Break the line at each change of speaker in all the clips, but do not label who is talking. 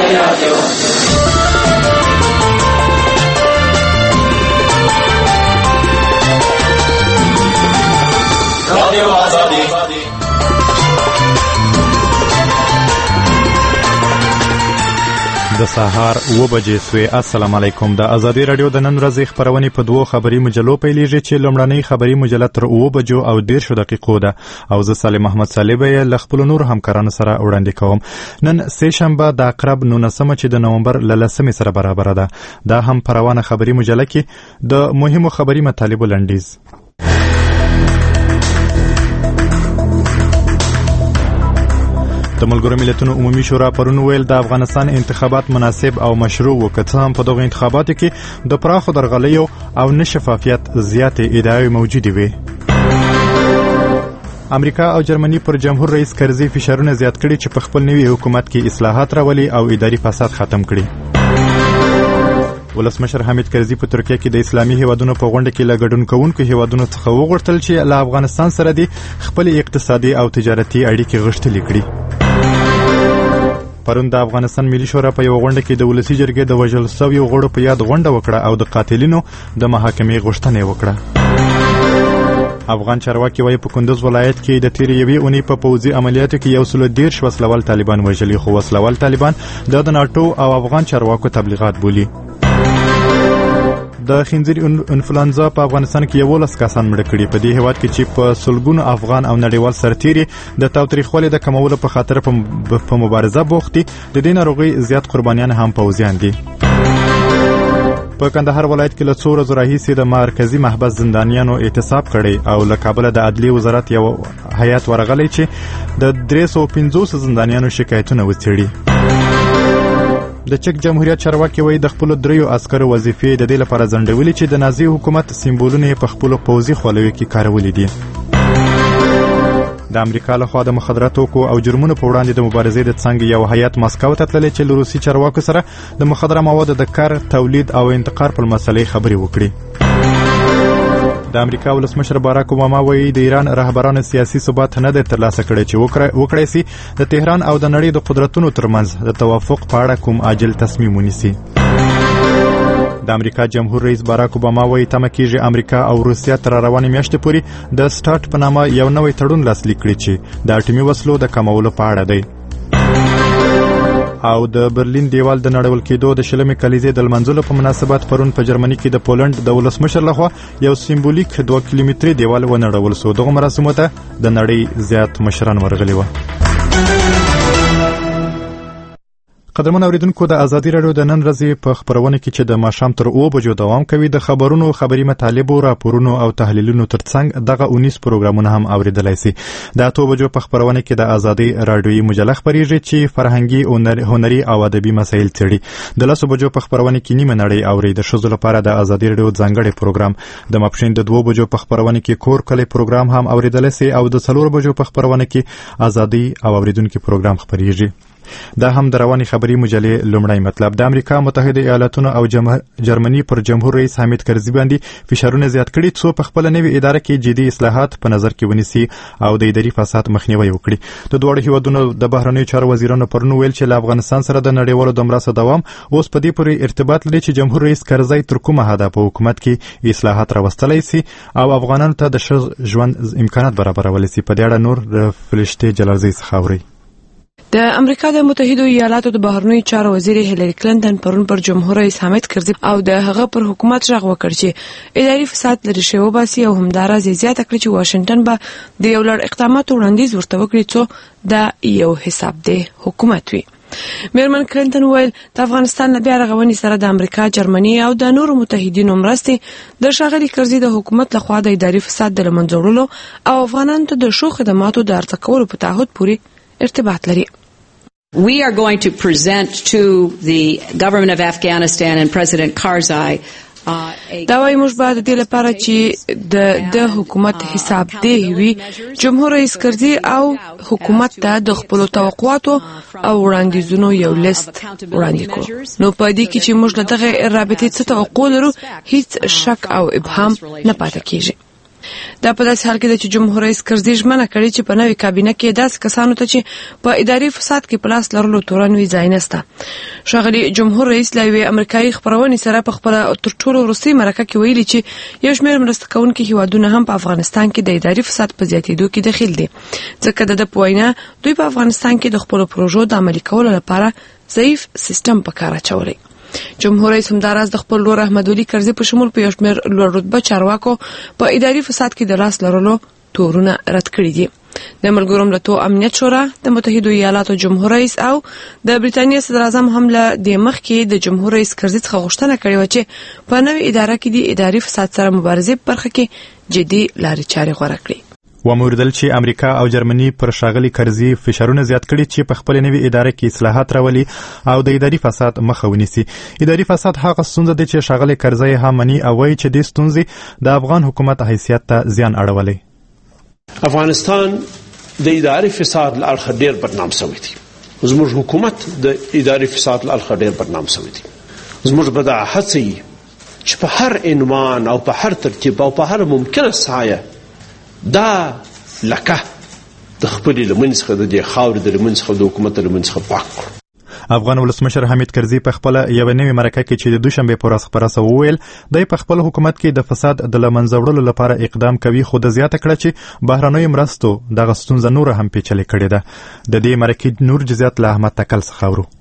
د سهار 7 بجې سوې. السلام علیکم. د ازادي رادیو د نن ورځې خبرونه په دوه خبري مجلو پیلېږي چې لومړنۍ خبري مجله تر 7 بجو او 10 دقیقو ده او زه صالح محمد صالح به ل خپل نور همکارانو سره وړاندې کوم. نن سه شنبه د عقرب 19 چې د نومبر ل 10 سره برابر ده. دا هم پروانه خبري مجله کې د مهمو خبري مطالب لنډیز. د ملګرو ملتونو عمومي شورا پرون ویل د افغانستان انتخابات مناسب او مشروع وکړه، هم په دغه انتخاباتو کې د پراخو درغلیو او نشفافیت زیاتې ادعاوې موجودې وي. امریکا او جرمني پر جمهور رئیس کرزي فشارونه زیات کړي چې په خپل نوي حکومت کې اصلاحات راولي او اداري فساد ختم کړي. ولسمشر حامد کرزي په ترکیه کې د اسلامي هیوادونو په غونډه کې له ګډون کوونکو هیوادونو څخه وغوښتل چې له افغانستان سره د خپل اقتصادي او تجارتي اړیکې غښتلې کړي. پرون د افغانستان ملي شورا په یو غونډه کې د ولسی جرګې د وژل شویو غړو په یاد غونډه وکړه او د قاتلینو د محاکمې غوښتنه وکړه. افغان چارواکي وايي په کندوز ولایت کې د تیر یوې اونۍ په پوځي عملیاتو کې 113 وسلوال طالبان وژلي، خو وسلوال طالبان د ناتو او افغان چارواکو تبلیغات بولي. د خنزیر انفلونزا په افغانستان کې 11 کسان مړه کړي. په دې هیواد کې چې په سلګونو افغان او نړیوال سرتیري د تاوتریخوالي د کمولو په خاطر په مبارزه بوخت دي، د دې ناروغي زیات قربانیان هم پوځیان دي. په کندهار ولایت کې له څو ورځو راهیسې د مرکزی محبس زندانیانو اعتصاب کړی او له کابل د عدلي وزارت یو هیئت ورغلی چې د 350 زندانیانو شکایتونه وڅېړي. د چک جمهوریت چارواکي وایي د خپل دریو عسکرو وظیفې د دې لپاره ځنډولې چې د نازي حکومت سمبولونه په خپل پوځي خولوي کې کارولې دي. د امریکا لخوا د مخدراتو او جرمونو په وړاندې د مبارزې د څنګه یو هیئت مسکو ته تللی چې له روسي چارواکو سره د مخدره موادو د کار، تولید او انتقال پر مسلې خبرې وکړي. د امریکا ولسمشر باراک اوباما وایي د ایران رهبرانو سیاسي ثبات نه دی ترلاسه کړی چې وکړی سي د تهران او د نړۍ د قدرتونو ترمنځ د توافق په اړه کوم عاجل تصمیم ونیسي. د امریکا جمهور رئیس باراک اوباما وایي تمه کېږي امریکا او روسیا تر روانې میاشتې پورې د سټارټ په نامه یو نوی تړون لاسلیک کړي چې د اټومي وسلو د کمولو په اړه دی. او د برلین دیوال د نړول کېدو د 20 کلیزې د لمانځلو په مناسبت پرون په جرمني کې د پولند د ولسمشر لخوا یو سمبولیک 2 کیلومتري دیوال ونړول شو. دغه مراسمو ته د نړۍ زیات مشران ورغلي وو. قدرمن اوریدونکو، د ازادي رادیو د نن ورځې په خبرونه کې چې د ماښام تر 7 بجو دوام کوي د خبرونو، خبري مطالبو، راپورونو او تحلیلونو ترڅنګ دغه 19 پروګرامونه هم اوریدلای شي. د 8 بجو په خبرونه کې د ازادي رادیوي مجله خبريږي چې فرهنګي، هنري او ادبي مسایل څېړي. د 10 بجو په خبرونه کې نیمه نړۍ اوري د ښځو لپاره د ازادي رادیو ځانګړی پروګرام. د ماپښین د 2 بجو په خبرونه کې کور کلی پروګرام هم اوریدلای شي او د 4 بجو په خبرونه کې ازادي او اوریدونکو پروګرام خبريږي. دا هم د رواني خبري مجلې لومړی مطلب. د امریکا متحده ایالاتونو او جرمني پر جمهور رئیس حامد کرزي باندې فشارونه زیات کړي څو په خپل نوې اداره کې جدي اصلاحات په نظر کې ونیسي او د اداري فساد مخنیوي وکړي. د دوه هیوادونو د بهرنیو چارو وزیرانو پرون ویل چې له افغانستان سره د نړیوالو د مرستو دوام اوس په دې پورې ارتباط لري چې جمهور رئیس کرزي تر کومه حده په حکومت کې اصلاحات راوستلای شي او افغانانو ته د ښه ژوند امکانات برابرولای شي. په دې اړه نور فرشته جلالزی څخه اوري.
د امریکا د متحده ایالاتو د بهرنیو چارو وزیر هیلری کلینټن پرون پر جمهور رئیس حامد کرزي او د هغه پر حکومت ژغ وکړ چې اداري فساد لري شی وباسي او همدارس زیاته کړی چې واشنگټن به د یو لړ اقداماتو وړاندیز ورته وکړي څو د یو حساب دی حکومت وي. میرمن کلینټن ویل د افغانستان له بیا رغونې سره د امریکا، جرمني او د نورو متحدینو مرستې د ښاغلي کرزي د حکومت لخوا د اداري فساد د له منځه وړلو او افغانانو ته د ښو خدماتو د عرضه کولو په تعهد پورې ارتباط لري.
We are going to present to the government of Afghanistan and President Karzai
دا وايي موږ باید د دې لپاره چې د حکومت حساب دی وي جمهور رئیس کرزي او حکومت ته د خپل توقعاتو او وړاندیزونو یو لیست وړاندې کړو. نو په دې کې چې موږ له دغه رابطې څخه توقع لرو هیڅ شک او ابهام نه پاتې کیږي. دا په داسې حال کې چې جمهور رئیس کرزي ژمنه کړې چې په نوې کابینه کې داسې کسانو ته چې په اداري فساد کې پلاس لرلو تورن وی ځای نشته. ښاغلي جمهور رئیس له یوې امریکایي خبرونې سره په خپل تر ټولو وروستۍ مرکه کې ویلي چې یو شمېر مرسته کوونکي هیوادونه هم په افغانستان کې د اداري فساد په زیاتېدو کې دخیل دي، ځکه د په وینا دوی په افغانستان کې د خپل پروژو د عملي کولو لپاره ضعیف سیستم په کار اچولی. جمهور رئیس همداراز د خپل لور احمد ولي کرزي په شمول په یو شمېر لوړ رتبه چارواکو په اداري فساد کې د لاس لرلو تورونه رد کړي دي. د ملګرو ملتونو امنیت شورا د متحده ایالاتو جمهور رئیس او د بریټانیا صدر اعظم هم له د مخکې د جمهور رئیس کرزي څخه غوښتنه کړې و چې په نوې اداره کې د اداري فساد سره مبارزې په برخه کې جدي لارې چارې غوره کړي.
وموردل چې امریکا او جرمني پر ښاغلي کرزي فشارونه زیات کړي چې په خپل نوې اداره کې اصلاحات راولي او د اداري فساد مخه ونیسي. اداري فساد هغه ستونزه ده چې ښاغلي کرزي هم مني او وایي چې د ستونزې د افغان حکومت حیثیت ته زیان اړولی.
افغانستان د اداري فساد له اړخه ډېر بدنام شوی دی. زموږ حکومت د اداري فساد له اړخه ډېر بدنام شوی دی. زموږ به دا هڅه وي چې په هر عنوان او په هر ترتیب او په هر ممکنه سایه دا لکه د خپل لمن څخه د دې خاورې د لمن څخه د حکومت د لمن څخه پاک کړو.
افغان ولسمشر حمید کرزي په خپل یو نوې مرکه کې چې د دوشنبه پر ورځ خبره سو ویل د په خپل حکومت کې د فساد د لمنځه وړلو لپاره اقدام کوي، خو د زیاته کړه چې بهرنۍ مرستو د غستونزه نور هم پیچلې کړې ده. د دې مرکې نور جزئیات له احمد تکل څخه اورو.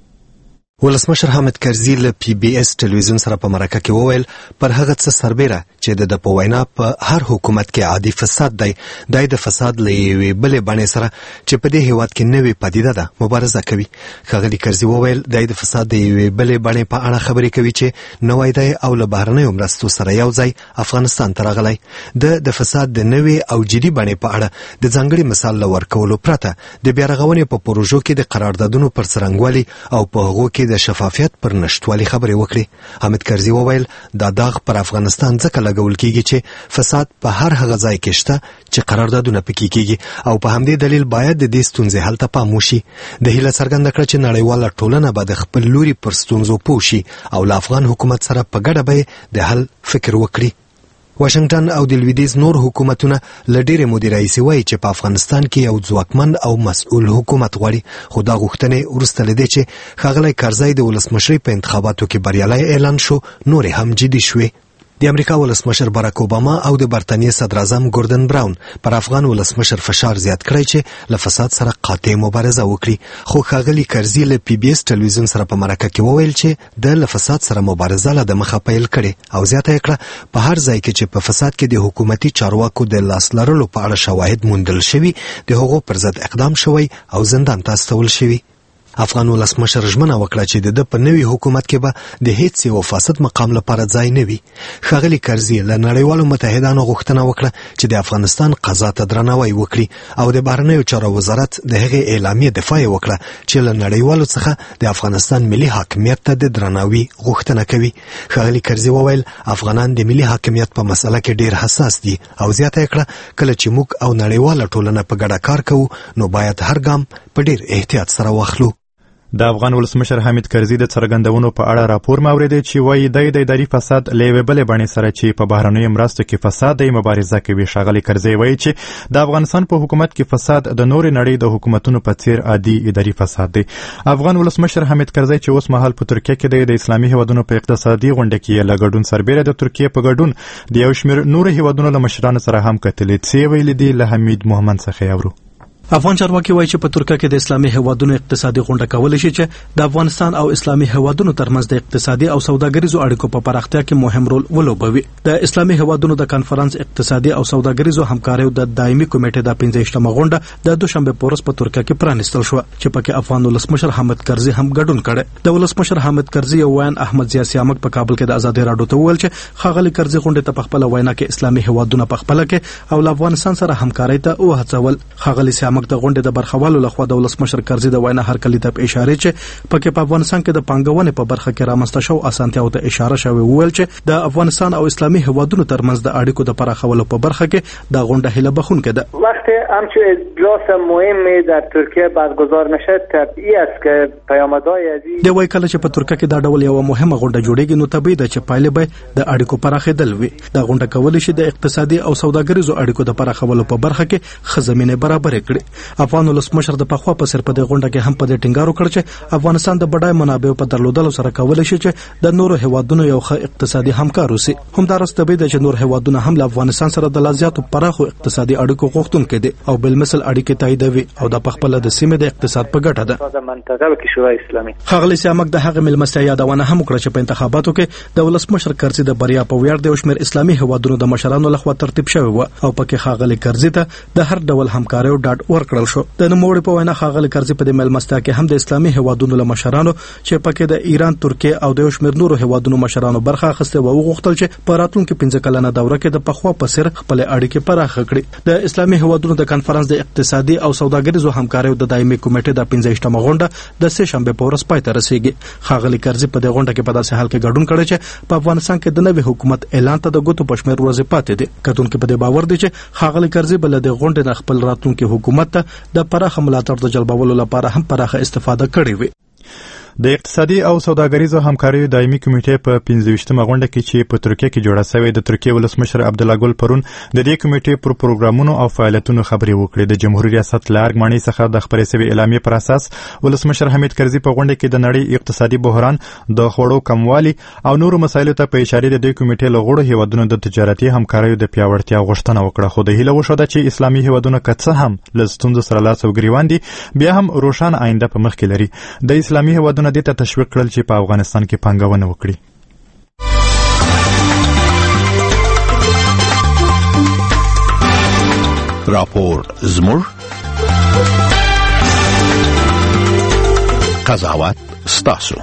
ولسمشر حامد کرزي له پی بی اس ټلویزیون سره په مرکه کې وویل پر هغه څه سربېره چې د په وینا په هر حکومت کې عادي فساد دی، د فساد له یوې بلې بڼې سره چې په دې هیواد کې نوې پدیده ده مبارزه کوي. ښاغلي کرزي وویل د فساد د یوې بلې بڼې په اړه خبرې کوي چې نوی دی او له بهرنیو مرستو سره یو ځای افغانستان ته راغلی. د فساد د نوې او جدي بڼې په اړه د ځانګړي مثال له ورکولو پرته د بیارغونې په پروژو کې د قراردادونو پر څرنګوالي او په هغو کې د شفافیت پر نشټوالي خبرې وکړي. حامد کرزي وویل دا داغ پر افغانستان ځکه لګول کیږي چې فساد په هر هغه ځای کې شته چې قراردادونه پکې کیږي او په همدې دلیل باید د دې ستونزې حل ته پام وشي. د هیله څرګنده کړه چې نړیواله ټولنه به د خپل لوري پر ستونزو پوه شي او له افغان حکومت سره په ګډه به د حل فکر وکړي. واشنگټن او د لویدیځ نور حکومتونه له ډېرې مودې راهیسې وایي چې په افغانستان کې یو ځواکمن او مسؤل حکومت غواړي، خو دا غوښتنې وروسته له دې چې ښاغلی کرزی د ولسمشرۍ په انتخاباتو کې بریالی اعلان شو نورې هم جدي شوې. د امریکا ولسمشر باراک اوباما او د برتانیې صدر اعظم ګوردن براون پر افغان ولسمشر فشار زیات کړی چې له فساد سره قاطع مبارزه وکړي، خو ښاغلي کرزي له پی بی اس ټلویزیون سره په مرکه کې وویل چې د له فساد سره مبارزه له دمخه پیل کړي او زیاته یې کړه په هر ځای کې چې په فساد کې د حکومتي چارواکو د لاس لرلو په اړه شواهد موندل شوي د هغو پر ضد اقدام شوی او زندان ته استول شوي. افغان ولسمشر ژمنه وکړه چې د په نوي حکومت کې به د هیڅ یو فاسد مقام لپاره ځای نه وي. ښاغلي کرزي له نړیوالو متحدانو غوښتنه وکړه چې د افغانستان قضا ته درناوی وکړي او د بهرنیو چارو وزارت د هغې اعلامیې دفاع وکړه چې له نړیوالو څخه د افغانستان ملي حاکمیت ته د درناوي غوښتنه کوي. ښاغلي کرزي وویل افغانان د ملي حاکمیت په مسله کې ډېر حساس دي او زیاته یې کړه کله چې موږ او نړیواله ټولنه په ګډه کار کوو نو باید هر ګام په ډېر احتیاط سره واخلو.
د افغان ولسمشر حمید کرزي د څرګندونو په اړه راپور ماوریدي چې وایي د اداري فساد له یوې بلې بڼې سره چې په بهرنیو مرستو کې فساد دی مبارزه کوي. ښاغلي کرزي وایي چې د افغانستان په حکومت کې فساد د نورې نړۍ د حکومتونو په څیر عادي اداري فساد دی. افغان ولسمشر حمید کرزي چې اوس مهال په ترکیه کې دی د اسلامي هیوادونو په اقتصادي غونډه کې له ګډون سربېره د ترکیه په ګډون د یو شمېر نورو هیوادونو له مشرانو سره هم کتلې څه ویلي دي. له حمید محمد څخه اورو.
افغان چارواکي وایي چې په ترکیه کې د اسلامي هیوادونو اقتصادي غونډه کول شي چې د افغانستان او اسلامي هیوادونو ترمنځ د اقتصادي او سوداګریزو اړیکو په پراختیا کې مهم رول ولوبوي. د اسلامي هیوادونو د کانفرنس اقتصادي او سوداګریزو همکاریو د دایمي کمیټې د 15مه غونډه د دوشنبه په ورځ په ترکیه کې پرانیستل شو چې پکې افغان ولسمشر حامد کرزي هم ګډون کړي. د ولسمشر حامد کرزي یو وین احمد ضیا سیامک په کابل کې د ازادي راډیو ته وویل چې ښاغلي کرزي غونډه ته په خپل وینا کې اسلامي هیوادونو په خپل کې او افغانستان سره همکاري ته وهڅول. ښاغلي سیامک زموږ د غونډې د برخوالو لخوا د ولسمشر کرزي د وینا هرکلي ته اشاره چې پکې په افغانستان کې د پانګونې په برخه کې رامنځته شو اسانتیاو ته اشاره شوی ویل چې د افغانستان او اسلامي هیوادونو ترمنځ د اړیکو د پراخولو په برخه کې د غونډه هله بخونکې ده.
وقتی همچون اجلاس مهمی در ترکیه برگزار میشه طبیعی است که پیامدهای از
د وای کله چې په ترکیه کې دا ډول یو مهمه غونډه جوړیږي نو طبیعي ده چې پایله به د اړیکو پراخېدل وي. د غونډه کول شي د اقتصادي او سوداګریزو اړیکو د پراخولو په برخه کې خزمینه برابر کړي. افغان ولسمشر د پخوا په سر په دې غونډه کې هم په دې ټینګار وکړ چې افغانستان د بډای منابعو په درلودلو سره کولای شي چې د نورو هیوادونو یو ښه اقتصادي همکار وي. همدارس طبیعي ده چې نور هیوادونه هم له افغانستان سره د لازیاتو پراخو اقتصادي اړیکو غوښتونکي دي او بل مثل اړیکې تاییدوي او د پخپله د سیمې د اقتصاد په ګټه ده.
د منطقه کې شورای اسلامي
خغلی سیامک د هغه ملمستیا یادونه هم وکړه چې په انتخاباتو کې د ولسمشر کرزي د بریا په ویاړ د شمیر اسلامي هیوادونو د مشرانو لخوا ترتیب شوی و او پکې خغلی کرزي ته د هر ډول همکارۍ او ډاډ ورکړل شو. د نوموړي په وینا خغلی کرزي په د ملمستیا کې هم د اسلامي هیوادونو له مشرانو چې پکې د ایران، ترکیه او د شمیر نورو هیوادونو مشرانو برخه اخیسته و او غوښتل چې په راتلونکو 15 کلنه دوره کې د پخوا په سر خپل اړیکې پراخ کړي. د اسلامي هیوادونو د کانفرنس د اقتصادي او سوداګریزو همکاریو د دایمي کمیټې د 15مه غونډه د سه شنبه په ورځ پای ته رسیږي. خغلی کرزي په دې غونډه کې په داسې حال کې ګډون کړی چې په افغانستان کې د نوي حکومت اعلان ته د ګوتو پښمیر ورځې پاتې دي. کتونکو په دې باور دي چې خغلی کرزي بل د غونډې د خپل راتلونکي حکومت ته د پراخه ملاتړ د جلبولو لپاره هم پراخه استفاده کړې وي.
د اقتصادي او سوداګریزو همکاریو دایمي کمیټې په 15مه غونډه کې چې په ترکیه کې جوړه شوې د ترکیه ولسمشر عبدالله ګل پرون د دې کمیټې پر پروګرامونو او فعالیتونو خبرې وکړې. د جمهوریت ریاست له ارګمانۍ څخه د خبرې شوې اعلامیې پر اساس ولسمشر حمید کرزي په غونډه کې د نړۍ اقتصادي بحران، د خوړو کموالي او نورو مسایلو ته په اشاره د دې کمیټې له غړو هیوادونو د تجارتي همکاریو د پیاوړتیا غوښتنه وکړه. خو د هیله وشوده چې اسلامي هیوادونو که څه هم له ستونزو سره لاس او ګریوان دي بیا هم روښانه آینده په مخ کې لري. د اسلامي هیوادونو دې ته تشویق کړل چې په افغانستان کې پانګونه وکړي.
راپور زموږ قضاوت ستاسو.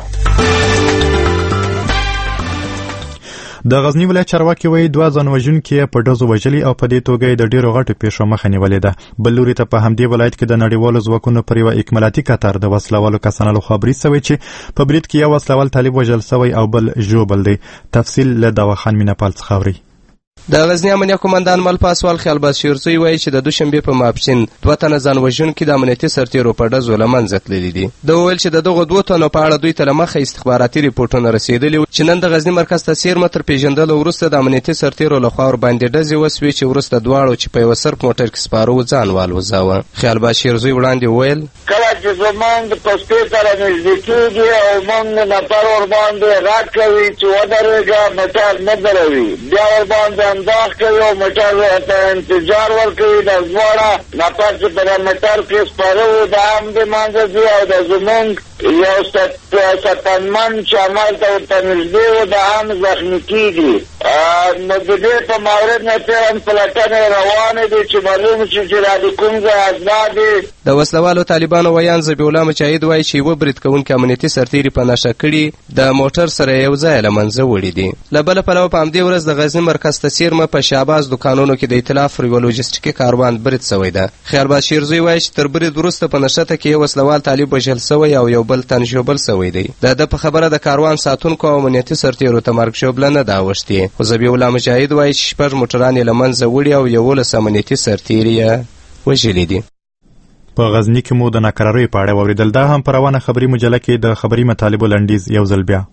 د غزنی ولایت چارواکي وایي 2 ځانوژونکي په ډزو وژلي او په دې توګه د ډیرو غټو پیښو مخه نیولې ده. بل لوري ته په همدې ولایت کې د نړیوالو ځواکونو پر یو اکمالاتي قطار د وسلوالو کسانو لخوا برید شوی چې په برید کې یو وسلوال طالب وژل شوی او بل ژوبل دی. تفصیل له دواخان میناپال څخه اوري.
د غزنی امنیه قومندان مل پاسوال خیالباز شیرزوی وایي چې د دوشنبه په ماپښین 2 تنه ځانوژونکي د امنیتي سرتیرو په ډزو له منځه تللي دي. د ویل چې دغه 2 تنو په اړه دوی ته مخه استخباراتي ریپورتونه رسیدلي چې نن د غزنی مرکز ته 13 متر پیژندلو وروسته د امنیتي سرتیرو له خوا ور باندې ډزې وسوي چې وروسته دواړو چې په یو سرک موټر کې سپارو ځان والوځاوه. خیالباز شیرزوی وړاندې ویل
کله چې زمونږ په سپې سره نږدې کېږي او موږ نفر ور باندې راټ کوي چې ودرېږه موټر نه دروي، بیا ور باندې انداز کوي موټر ته انتظار ورکوي. د دواړه نفر چې په موټر کې سپاره د هم د منځه دي او د زمونږ یو ستنمن چې عمل ته ورته نږدې و د هم زخمي کېږي. نو د دې په مورد نه پیرن پلټنې روانې دي چې معلوم شي چې را د کوم ځای ازنا دي.
د وسلوالو طالبانو ویان ذبیح الله مجاهد وایي چې یوه برید کوونکي امنیتي سرتیري په نشه کړي د موټر سره یو ځای له منځه وړي دي. له بله پلوه په همدې ورځ د غزني مرکز ته 13 په شهباز دکانونو کې د ائتلاف یو لوجستیکي کاروان برید شوی ده. خیالباز شیرزوی وایي چې تر برید وروسته په نښته کې یو وسلوال طالب وژل شوی او یو بل تن ژوبل شوی دی. د ده په خبره د کاروان ساتونکو او امنیتي سرتیرو ته مرګ ژوبله نه ده اوښتې. خو ذبیح الله مجاهد وایي چې 6 موټران یې له منځه وړي او 11 امنیتي سرتیري یې وژلي دي.
په غزنی کې مو د ناکراریو په اړه واوریدل. دا هم په روانه خبري مجله کې د خبري مطالبو لنډیز یو ځل بیا.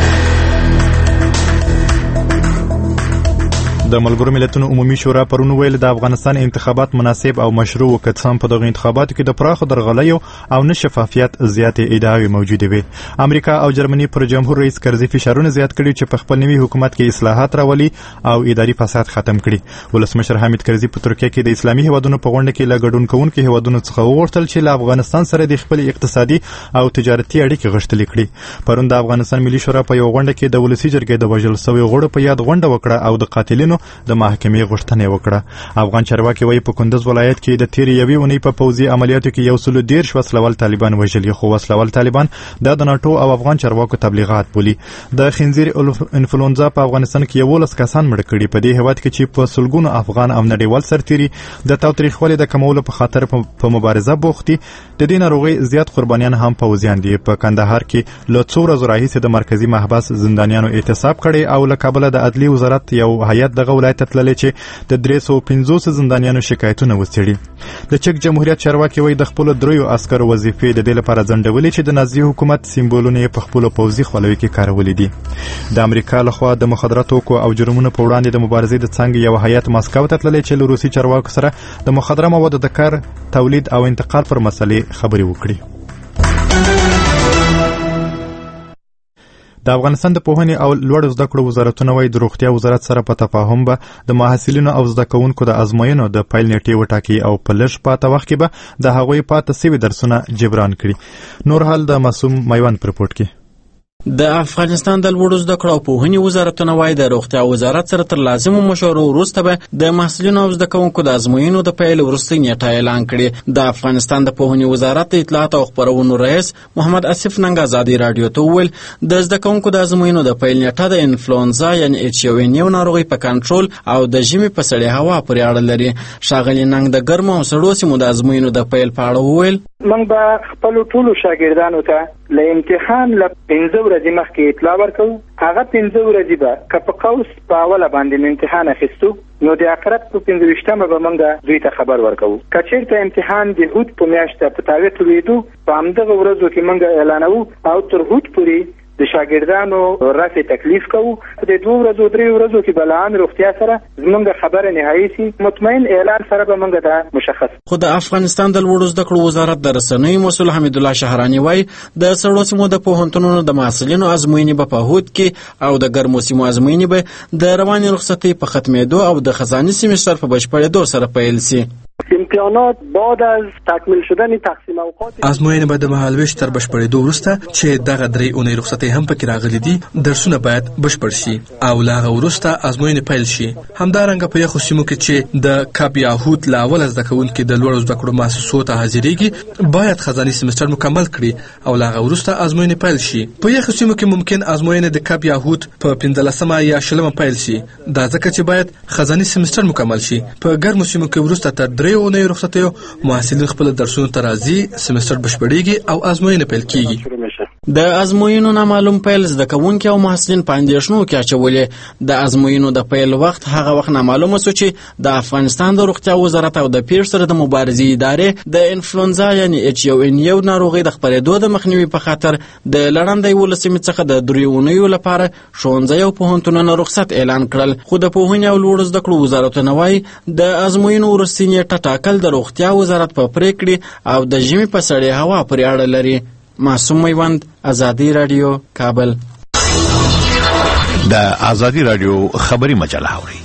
د ملګرو ملتونو عمومي شورا پرون ویل د افغانستان انتخابات مناسب او مشروع وکړ. په دغه انتخاباتو کې د پراخو درغلیو او نه شفافیت زیاتې ادعاوې موجودې وي. امریکا او جرمني پر جمهور رئیس کرزي فشارونه زیات کړي چې په خپل نوي حکومت کې اصلاحات راولي او اداري فساد ختم کړي. ولسمشر حمید کرزي په ترکیه کې د اسلامي هیوادونو په غونډه کې له ګډون کوونکو هیوادونو څخه وغوښتل چې له افغانستان سره د خپل اقتصادي او تجارتي اړیکې غښتلې کړي. پرون د افغانستان ملي شورا په یو غونډه کې د ولسي جرګې د وژل شویو غړو په یاد غونډه وکړه او د قاتلینو ورکولو د محکمې غوښتنه وکړه. افغان چارواکي وایي په کندز ولایت کې د تیر یوې اونۍ په پوځي عملیاتو کې 113 وسلوال طالبان وژلي، خو وسلوال طالبان د ناتو او افغان چارواکو تبلیغات بولي. د خنزیر انفلونزا په افغانستان کې 11 کسان مړ کړي. په دې هیواد کې چې په سلګونو افغان او نړیوال سرتیري د تاوتریخوالي د کمولو په خاطر په مبارزه بوختي، د دې ناروغي زیات قربانیان هم پوځیان دي. په کندهار کې له څو ورځو راهیسې د مرکزی محبس زندانیانو اعتصاب کړي او له کابل د عدلي وزارت یو هیئت دغه ولایت ته تللی چې د 350 زندانیانو شکایتونه وڅېړي. د چک جمهوریت چارواکي وایي د خپلو 3 عسکرو وظیفې د دې لپاره ځنډولې چې د نازي حکومت سیمبولونه یې په خپلو پوځي خولوي کې کارولي دي. د امریکا لخوا د مخدره توکو او جرمونو په وړاندې د مبارزې د څنګ یو هیئت مسکو ته تللی چې له روسي چارواکو سره د مخدره موادو د کار، تولید او انتقال پر مسلې خبرې وکړي. د افغانستان د پوهنې او لوړو زده کړو وزارتونه وایي د روغتیا وزارت سره په تفاهم به د محصلینو او زده کوونکو د ازموینو د پیل نیټې وټاکي او په لږ پاته وخت کې به د هغوی پاته سوي درسونه جبران کړي. نور حال د معصوم میوند پر رپورټ کې.
د افغانستان د لوړو زده کړو او پوهنې وزارتونه وایي د روغتیا وزارت سره تر لازمو مشورو وروسته به د محصلینو او زده کوونکو د ازموینو د پیل وروستۍ نیټه اعلان کړي. د افغانستان د پوهنې وزارت د اطلاعات او خپرونو رئیس محمد اسف ننګ ازادي رادیو ته وویل د زده کوونکو د ازموینو د پیل نیټه د انفلونزا یعنی H1N1 ناروغي په کنټرول او د ژمي په سړې هوا پورې اړه لري. ښاغلي ننګ د ګرمو او سړو سیمو د ازموینو د پیل په اړه وویل
موږ به خپل ټولو شاګردانو ته له امتحان له 15 ورځې مخکې اطلاع ورکوو. هغه 15 ورځې به که په قوس په اوله باندې امتحان اخیستو نو د آخرت په 25مه به موږ دوی ته خبر ورکوو. که چېرته امتحان د هود په میاشت په تعویق لوېدو په همدغه ورځو کې موږ اعلانوو او تر هود پورې د شاګردانو رفع تکلیف کوو. د 2 ورځو 3 ورځو کې بلان روغتیا سره زموږ خبره نهایي سي مطمئن اعلان سره به موږ دا مشخص.
خو د افغانستان د لوړو زده کړو وزارت د رسنیو مسؤل حمید الله شهرانی وایي د سړو سیمو د پوهنتونونو د محصلینو ازموینې به په هود کې او د ګرمو سیمو ازموینې به د رواني رخصتۍ په ختمېدو او د خزاني سیمستر په بشپړېدو سره پیل سي.
امتحانات بعد از تکمیل شدن تقسیم اوقات
ازموینه به د مهالویش تر بشپړېدو وروسته چې دغه 3 اونۍ رخصتۍ هم پکې راغلي دي درسونه باید بشپړ شي او له هغه وروسته ازموینه پیل شي. همدارنګه په یخو سیمو کې چې د کاب یا هوت له اول زده کوونکي د لوړو زده کړو مؤسسو ته حاضرېږي باید خزاني سیمستر مکمل کړي او له هغه وروسته ازموینه پیل شي. په یخو سیمو کې ممکن ازموینه د کاب یا هوت په 15مه یا 20مه پیل شي دا ځکه چې باید خزاني سیمستر مکمل شي. په ګرمو سیمو کې وروسته تر 3 اونۍ رخصتیو محصلین خپل درسونه ته راځي، سیمستر بشپړېږي او ازموینه پیل کیږي.
د ازموینو نامعلوم پیل زده کوونکي او محصلین په اندېښنو کې اچولې. د ازموینو د پیل وخت هغه وخت نامعلومه شو چې د افغانستان د روغتیا وزارت او د پیښ سره د مبارزې ادارې د انفلونزا یعنی H1N1 ناروغي د خپرېدو د مخنیوي په خاطر د لړندې ولسمې څخه د 3 اونیو لپاره ښوونځي او پوهنتونونه رخصت اعلان کړل. خو د پوهنې او لوړو زده کړو وزارتونه وایي د ازموینو وروستۍ نیټه ټاکل د روغتیا وزارت په پریکړې او د ژمي په سړې هوا پورې اړه لري. معصوم میوند، ازادي رادیو، کابل.
د ازادي رادیو خبري مجله اوري.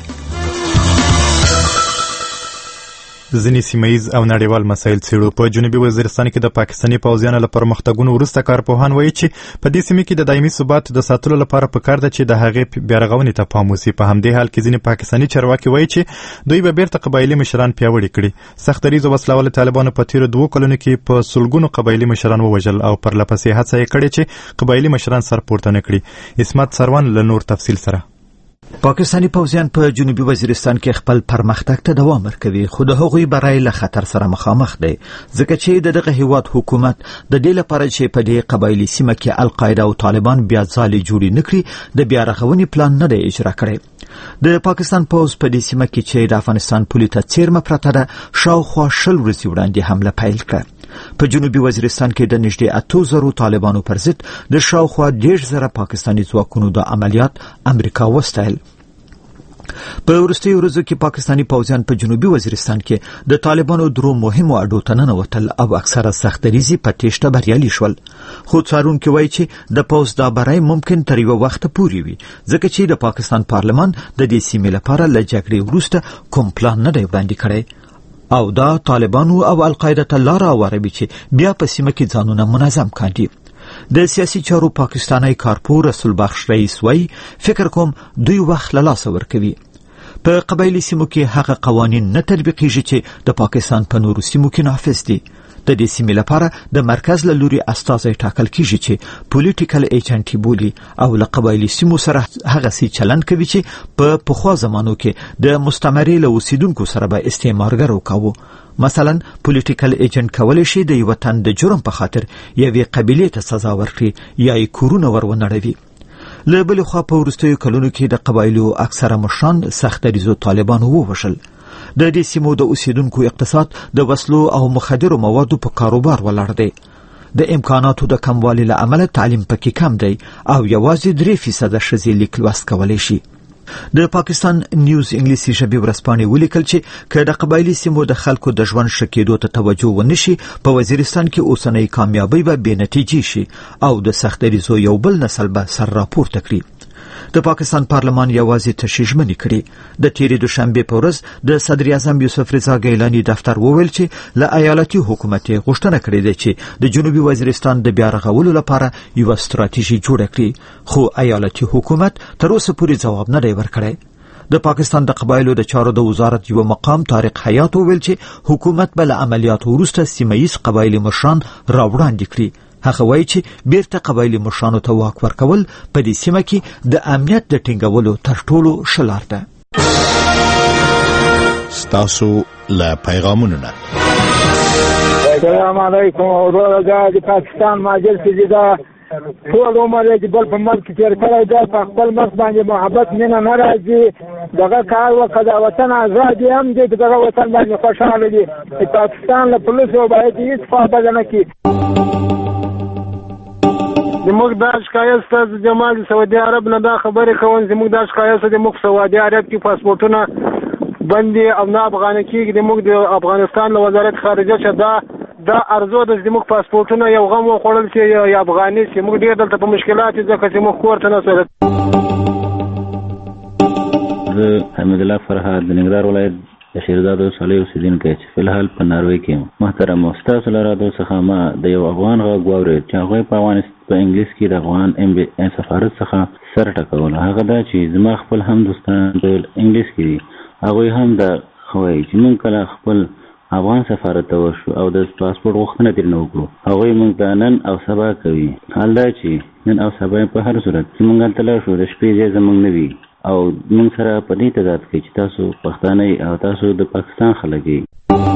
ځینې سیمهیز او نړیوال مسایل څېړو. په جنوبي وزیرستان کې د پاکستاني پوځیانو له پرمختګونو وروسته کارپوهان وایي چې په دې سیمه کې د دایمي ثبات د ساتلو لپاره پکار ده چې د هغې بیارغونې ته پام وشي. په همدې حال کې ځینې پاکستاني چارواکي وایي چې دوی به بیرته قبایلي مشران پیاوړي کړي. سختدریځو وسلوالو طالبانو په تیرو 2 کلونو کې په سلګونو قبایلي مشران ووژل او پرلپسې هڅه یې کړې چې قبایلي مشران سر پورته نه کړي. اسمت سروان له نور تفصیل سره.
پاکستانی پوځیان په جنوبي وزیرستان کې خپل پرمختګ ته دوام ورکوي، خو د هغوی برای له خطر سره مخامخ دی ځکه چې دغه هیواد حکومت د دې لپاره چې په دې قبایلي سیمه کې القاعده او طالبان بیا ځالې جوړې نکړي د بیا رغونې پلان نه دی اجرا کړی. د پاکستان پوځ په دې سیمه کې چې د افغانستان پولې ته څیرمه پرته ده شاوخوا 20 ورځې وړاندې حمله پیل کړه. په جنوبي وزیرستان کې د نږدې 8,000 طالبانو پر ضد د شاوخوا 1,000 پاکستاني ځواکونو د عملیات امریکا وستایل. په وروستیو ورځو کې پاکستاني پوځیان په جنوبي وزیرستان کې د طالبانو 3 مهمو اډو ته ننوتل او اکثره سختدریزي په تېښته بریالي شول. خو څارونکي وایي چې د پوځ دا بری ممکن تر یوه وخته پورې وي ځکه چې د پاکستان پارلمان د دې سیمې لپاره له جګړې وروسته کوم پلان نه دی وړاندې کړی او دا طالبانو او القاعده ته لاره هواروي چې بیا په سیمه کې ځانونه منظم کاندي. د سیاسي چارو پاکستاني کارپور رسول بخش رئیس وایي فکر کوم دوی وخت له لاسه ورکوي. په قبایلی سیمو کې هغه قوانین نه تطبیقیږي چې د پاکستان په نورو سیمو کې نافذ دي. د دې سیمې لپاره د مرکز له لوري استازی ټاکل کیږي چې پولیټیکل ایجنټ بولي او له قبایلی سیمو سره هغه سي چلند کوي چې په پخوا زمانو کې د مستعمرې له اوسیدونکو سره به استعمارګر وکاوه. مثلا پولیټیکل ایجنټ کولی شي د یو وطن د جرم په خاطر یوې قبیلې ته سزا ورکړي یا یې کورونه ورونړوي. له بلې خوا په وروستیو کلونو کې د قبایلو اکثره مشران سخت دریځو طالبانو ووژل. د دې سیمو د اوسیدونکو اقتصاد د وسلو او مخدرو موادو په کاروبار ولاړ دی. د امکاناتو د کموالي له امله تعلیم پکې کم دی او یوازې 3% ښځې لیک لوست کولی شي. د پاکستان نیوز انګلیسي ژبې ورځپاڼې ولیکل چې که د قبایلي سیمو د خلکو د ژوند ښه کېدو ته توجه ونشي، په وزیرستان کې اوسنۍ کامیابۍ به بې نتیجې شي او د سخت دریځو یو بل نسل به سر راپورته کړي. د پاکستان پارلمان یوازې تشویشمنې کړي. د تیرې دوشنبې په ورځ د صدر اعظم یوسف رضا ګیلاني دفتر وویل چې له ایالتي حکومت یې غوښتنه کړې ده چې د جنوبي وزیرستان د بیا رغولو لپاره یوه ستراتیژي جوړه کړي، خو ایالتي حکومت تر اوسه پورې ځواب نه دی ورکړی. د پاکستان د قبایلو د چارو د وزارت یو مقام طارق حیات وویل چې حکومت به له عملیاتو وروسته سیمه‌ییز قبایلي مشران راوړاندې کړي. هغه وایي چې بیرته قبایلي مشرانو ته واک ورکول په دې سیمه کې د امنیت د ټینګولو تر ټولو ښه لار ده.
ستاسو له پیغامونو نه
السلام علیکم. ورور د پاکستان ماجر چې دا ټول عمر یې بل په ملک کې تیر کړی دی، په خپل ملک باندې محبت مینه نه راځي، دغه کار وکړه د وطن ازادي هم دی، دغه وطن باندې خوشحاله دي. د پاکستان له پولیسو باید هیڅ خواخوږي نه کړي. زموږ دا شکایت ستاسو جمال سعودي عرب نه دا خبرې کوم، زموږ دا شکایت د موږ سعودي عرب کې پاسپورتونه بندي او نه افغان کېږي. د موږ د افغانستان له وزارت خارجه چې دا ارزو د زموږ پاسپورتونه یو غم وخوړل چې یا افغاني چې موږ ډېر دلته په مشکلات ځکه چې موږ کور ته نه سره.
زه حمید الله فرهاد د ننګرهار ولایت د شیرزاد ولسوالۍ اوسېدونکی چې فلحال په ناروې کې یم. محترم ستاسو له رادیو څخه ما د یو افغان غږ واورېد چې هغوی په انګلیس کې د افغان سفارت څخه سر ټکول. هغه دا چې زما خپل هم دوستان ټول انګلیس کې دي، هغوی هم دا وایي چې موږ کله خپل افغان سفارت ته ورشو او د پاسپورت غوښتنه ترې نه وکړو، هغوی موږ ته نن او سبا کوي. حال دا چې نن او سبا په هر صورت چې موږ هلته لاړ شو د شپې ځای زموږ نه وي او موږ سره په دې تضاد کوي چې تاسو پښتانه او تاسو د پاکستان خلک یې.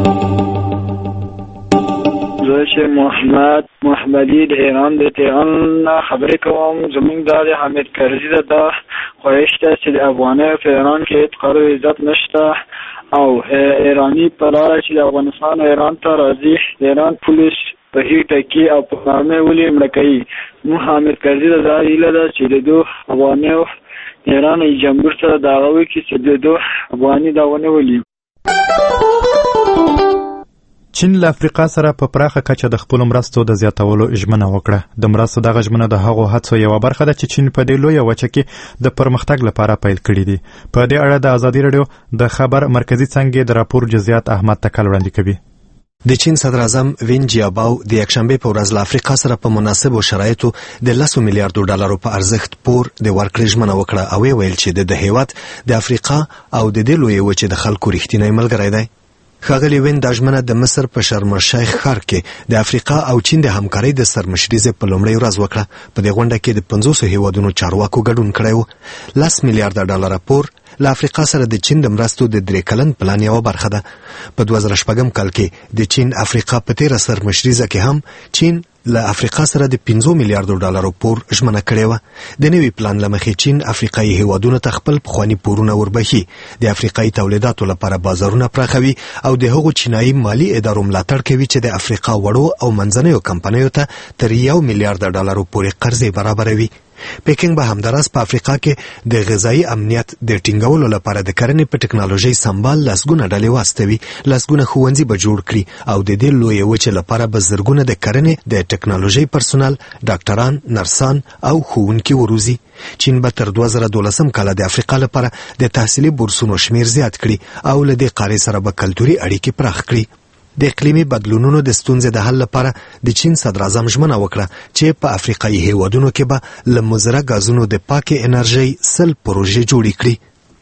زه چې محمدي د ایران د تهران نه خبرې کوم. زموږ دا د حامد کرزي دا خواهش ده چې د افغانیو په ایران کې هېڅ قدر و عزت نشته او ایراني په لاره چې د افغانستان او ایران ته راځي د ایران پولیس په هیټه کې او په نارمۍ ولې مړه کوي. زموږ حامد کرزي دا هیله ده چې د دو افغانیو ایران جمهور سره دا غوي چې د دو افغاني دا ونه ولي.
چین له افریقا سره په پراخه کچه د خپل مرستو د زیاتولو ژمنه وکړه. د مرستو دغه ژمنه د هغو هڅو یوه برخه ده چې چین په دې لویه وچه کې د پرمختګ لپاره پیل کړي دي. په دې اړه د ازادي راډیو د خبر مرکزی څنګه د راپور جزئیات احمد تکل وړاندې کوي.
د چین صدر اعظم وین جیاباو د یکشنبه په ورځ له افریقا سره په مناسبو شرایطو د 10 میلیارډ ډالرو په ارزښت پور د ورکړې ژمنه وکړه او ویل چې د هیواد د افریقا او د دې لویې وچې د خلکو رښتینی ملګری دی. ښاغلي وین دا ژمنه د مصر په شرم الشیخ ښار کې د افریقا او چین د همکارۍ د سرمشریزې په لومړۍ ورځ وکړه. په دې غونډه کې د 500 هیوادونو چارواکو ګډون کړی و. 10 میلیارډ ډالر پور له افریقا سره د چین د مرستو د 3 کلن پلان یوه برخه ده. په 2014 کال کې د چین افریقا په تیره سرمشریزه کې هم چین له افریقا سره د 15 میلیارډ ډالرو پور ژمنه کړې وه. د نوي پلان له مخې چین افریقایي هیوادونو ته خپل پخواني پورونه وربخي، د افریقایي تولیداتو لپاره بازارونه پراخوي او د هغو چینایي مالی ادارو ملاتړ کوي چې د افریقا وړو او منځنیو کمپنیو ته تر 1 میلیارډ ډالرو پورې قرضې برابروي. پیکنګ به همداراز په افریقا کې د غذایی امنیت د ټینګولو لپاره د کرنې په ټکنالوژي سمبال لسګونه ډلې واستوي، لسګونه ښوونځي به جوړ کړي او د دې لویې وچې لپاره به زرګونه د کرنې د ټکنالوژي پرسونل، ډاکټران، نرسان او ښوونکي وروزي. چین به تر 2012 کال د افریقا لپاره د تحصیلي بورسونو شمیر زیات کړي او له دې قارې سره به کلتوري اړیکې پراخ کړي. د اقلیمي بدلونونو د ستونزې د حل لپاره د چین صدر اعظم ژمنه وکړه چې په افریقایي هیوادونو کې به له مضره غازونو د پاکې انرژۍ 100 پروژې جوړې کړي.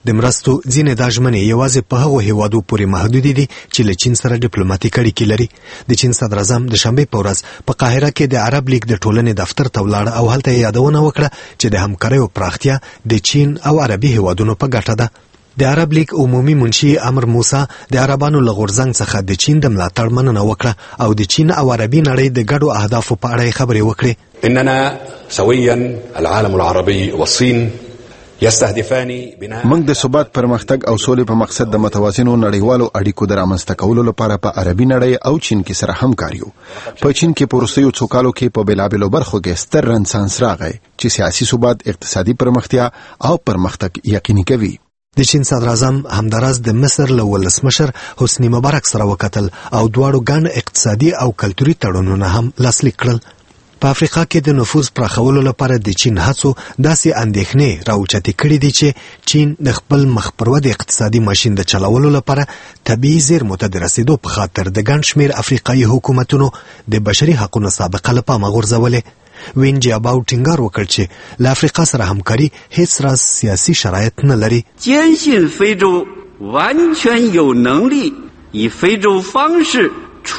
د مرستو ځینې دا ژمنې یوازې په هغو هیوادو پورې محدودې دي چې له چین سره ډیپلوماټیک اړیکې لري. د چین صدر اعظم د شنبې په ورځ په قاهره کې د عرب لیگ د ټولنې دفتر ته ولاړ او هلته یادونه وکړه چې د همکاریو پراختیا د چین او عربي هیوادونو په ګټه ده. د عرب لیگ عمومي منشي امر موسی د عربانو له غورځنګ څخه د چین د ملاتړ مننه وکړه او د چین او عربي نړۍ د ګډو اهدافو په اړه خبرې وکړې.
اننا سويا العالم العربي والصين
موږ د ثبات پرمختګ او سولې په مقصد د متوازنو نړیوالو اړیکو د رامنځته کولو لپاره په عربي نړۍ او چین کې سره همکاري یو. په چین کې په وروستیو څو کالو کې په بېلابېلو برخو کې ستر رنسانس راغی چې سیاسي ثبات، اقتصادي پرمختیا او پرمختګ یقیني کوي.
د چین صدر اعظم همداراز د مصر له ولسمشر حسني مبارک سره وکتل او دواړو ګڼ اقتصادي او کلتوري تړونونه هم لاسلیک کړل. په افریقا کې د نفوذ پراخولو لپاره د چین هڅو داسې اندېښنې راوچتې کړې دي چې چین د خپل مخ پر ودې اقتصادي ماشین د چلولو لپاره طبیعي زیرمو ته د رسیدو په خاطر د ګڼ شمېر افریقایي حکومتونو د بشري حقونو سابقه له پامه غورځولې. وین جیاباو ټینګار وکړ چې له افریقا سره همکاري هیڅ راز سیاسي شرایط نه لري.
坚信非洲完全有能力以非洲方式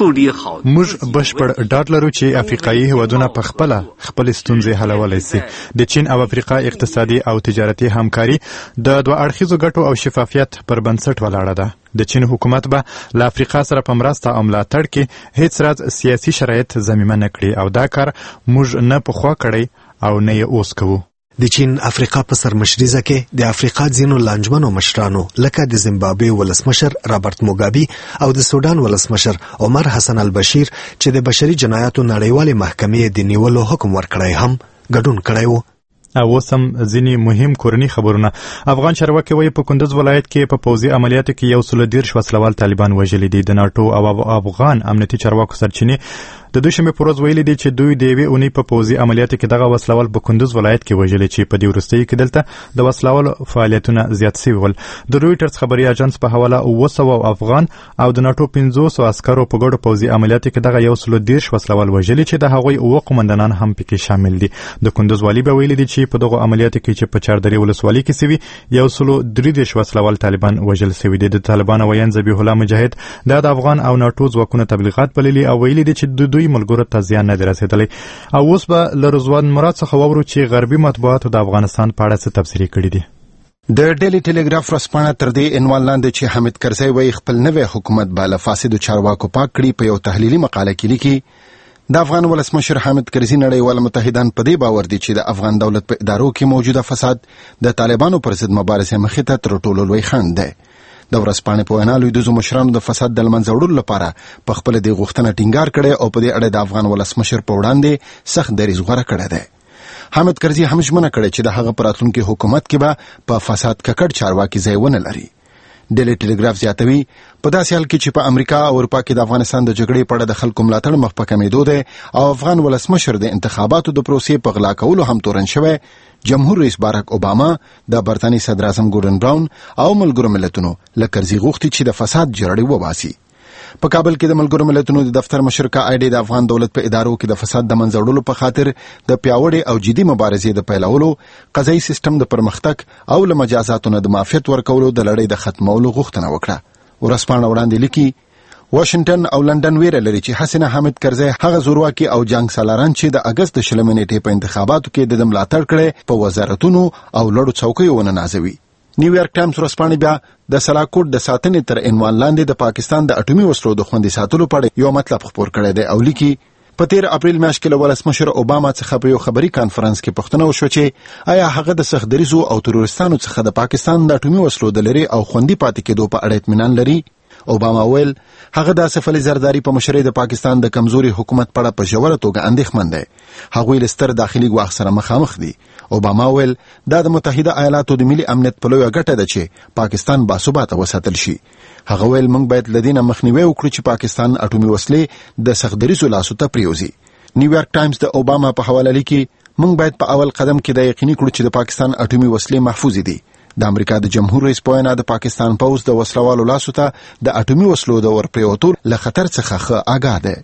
موږ بشپړ ډاډ لرو چې افریقایي هیوادونه په خپل ستونزې حلولی سي. د چین او افریقا اقتصادي او تجارتي همکاري د دوه اړخیزو ګټو او شفافیت پر بنسټ ولاړه ده. د چین حکومت به له افریقا سره په مرسته او ملاتړ کې هیڅ راز سیاسي شرایط ضمیمه نه کړي او دا کار موږ نه پخوا کړی او نه یې اوس کوو.
د چین افریقا په سرمشریزه کې د افریقا ځینو لانجمنو مشرانو لکه د زیمبابوې ولسمشر رابرټ موګابي او د سودان ولسمشر عمر حسن البشیر چې د بشري جنایاتو نړیوالې محکمې د نیولو حکم ورکړی هم ګډون کړی و.
اوس هم ځینې مهم کورني خبرونه. افغان چارواکي وایي په کندوز ولایت کې په پوځي عملیاتو کې 113 وسلوال طالبان وژلي دي. د ناټو او افغان امنیتي چارواکو سرچینې د دوشنبه په ورځ ویلي دي چې دوی د یوې اونۍ په پوځي عملیاتو کې دغه وسلوال په کندوز ولایت کې وژلي چې په دې وروستیو کې دلته د وسلوالو فعالیتونه زیات شوي ول. د رویټرز خبري اژانس په حواله 200 افغان او د ناټو 500 عسکرو په ګډو پوځي عملیاتو کې دغه 113 وسلوال وژلي چې د هغوی 9 قومندانان هم پکې شامل دي. د کندوز والي به ویلي دي چې په دغه عملیاتو کې چې په چاردرې ولسوالۍ کې سوي 113 وسلوال طالبان وژل شوي دي. د طالبانو ویاند ذبیح الله مجاهد د افغان او ناټو ځواکونو تبلیغات بللي او ویلي دي چې دوی ملګرو ته زیان نه دی رسېدلی. او اوس به له رضوان مراد څخه واورو چې غربي مطبوعاتو د افغانستان په اړه څه تبصرې کړي دي.
د ډیلی ټیلیګراف ورځپاڼه تر دې عنوان لاندې چې حامد کرزی وایي خپل نوی حکومت به له فاسدو چارواکو پاک کړي په یو تحلیلي مقاله کې لیکي د افغان ولسمشر حامد کرزي نړیوال متحدان په دې باور دي چې د افغان دولت په ادارو کې موجوده فساد د طالبانو پر ضد مبارزې مخې ته تر ټولو لوی خنډ دی. د ورځپاڼې په وینا لویدیځو مشرانو د فساد د لمنځه وړلو لپاره په خپله دې غوښتنه ټینګار کړی او په دې اړه د افغان ولسمشر په وړاندې سخت دریځ غوره کړی دی. حامد کرزي هم ژمنه کړې چې د هغه په راتلونکي حکومت کې به په فساد ککړ چارواکي ځای ونه لري. ډیلی ټیلیګراف زیاتوي په داسې حال کې چې په امریکا او اروپا کې د افغانستان د جګړې په اړه د خلکو ملاتړ مخ په کمېدو دی او افغان ولسمشر د انتخاباتو د پروسې په غلا کولو هم تورن شوی، جمهور رئیس باراک اوباما د برتانیې صدر اعظم ګورډن براون او ملګرو ملتونو له کرزي غوښتي چې د فساد جرړې وباسي. په کابل کې د ملګرو ملتونو د دفتر مشر کا آی ډي د افغان دولت په ادارو کې د فساد د منځه وړلو په خاطر د پیاوړې او جدي مبارزې د پیلولو، قضایي سیستم د پرمختګ او له مجازاتو نه د معافیت ورکولو د لړۍ د ختمولو غوښتنه وکړه. ورځپاڼه وړاندې لیکي واشنگټن او لندن ویره لري چې حسن حامد کرزی هغه زورواکي او جنگ سالاران چې د اگست 20 نیټې په انتخاباتو کې د ملاتړ کړي په وزارتونو او لړو څوکیو ونه نازوي. نیویارک ټایمز ورځپاڼه بیا د سلاکوټ د ساتنې تر عنوان لاندې د پاکستان د اټومي وسلو د خوندي ساتلو په اړه یو مطلب خپور کړی دی او لیکي په 13 اپریل میاشت کې له ولسمشر اوباما څخه په یو خبري کانفرنس کې پوښتنه وشوه چې آیا هغه د سختدریزو او تروریستانو څخه د پاکستان د اټومي وسلو د لري او خوندي پاتې کېدو په اړه اطمینان لري. اوباما ویل هغه د سفلی زرداری په مشرۍ د پاکستان د کمزوري حکومت په اړه په ژوره توګه اندېښمن دی. هغوی له ستر داخلي ګواښ سره مخامخ دي. اوباما ویل دا د متحده ایالاتو د ملي امنیت په لویه ګټه ده چې پاکستان باثباته وساتل شي. هغه ویل موږ باید له دې نه مخنیوی وکړو چې پاکستان اټومي وسلې د سختدریزو لاسو ته پریوزي. نیویارک ټایمز د اوباما په حواله لیکي موږ باید په اول قدم کې دا یقیني کړو چې د پاکستان اټومي وسلې محفوظ دي. د امریکا د جمهور رئیس په وینا د پاکستان پوځ د وسلوالو لاسو ته د اټومي وسلو د ورپریوتو له خطر څخه ښه آګاه دی.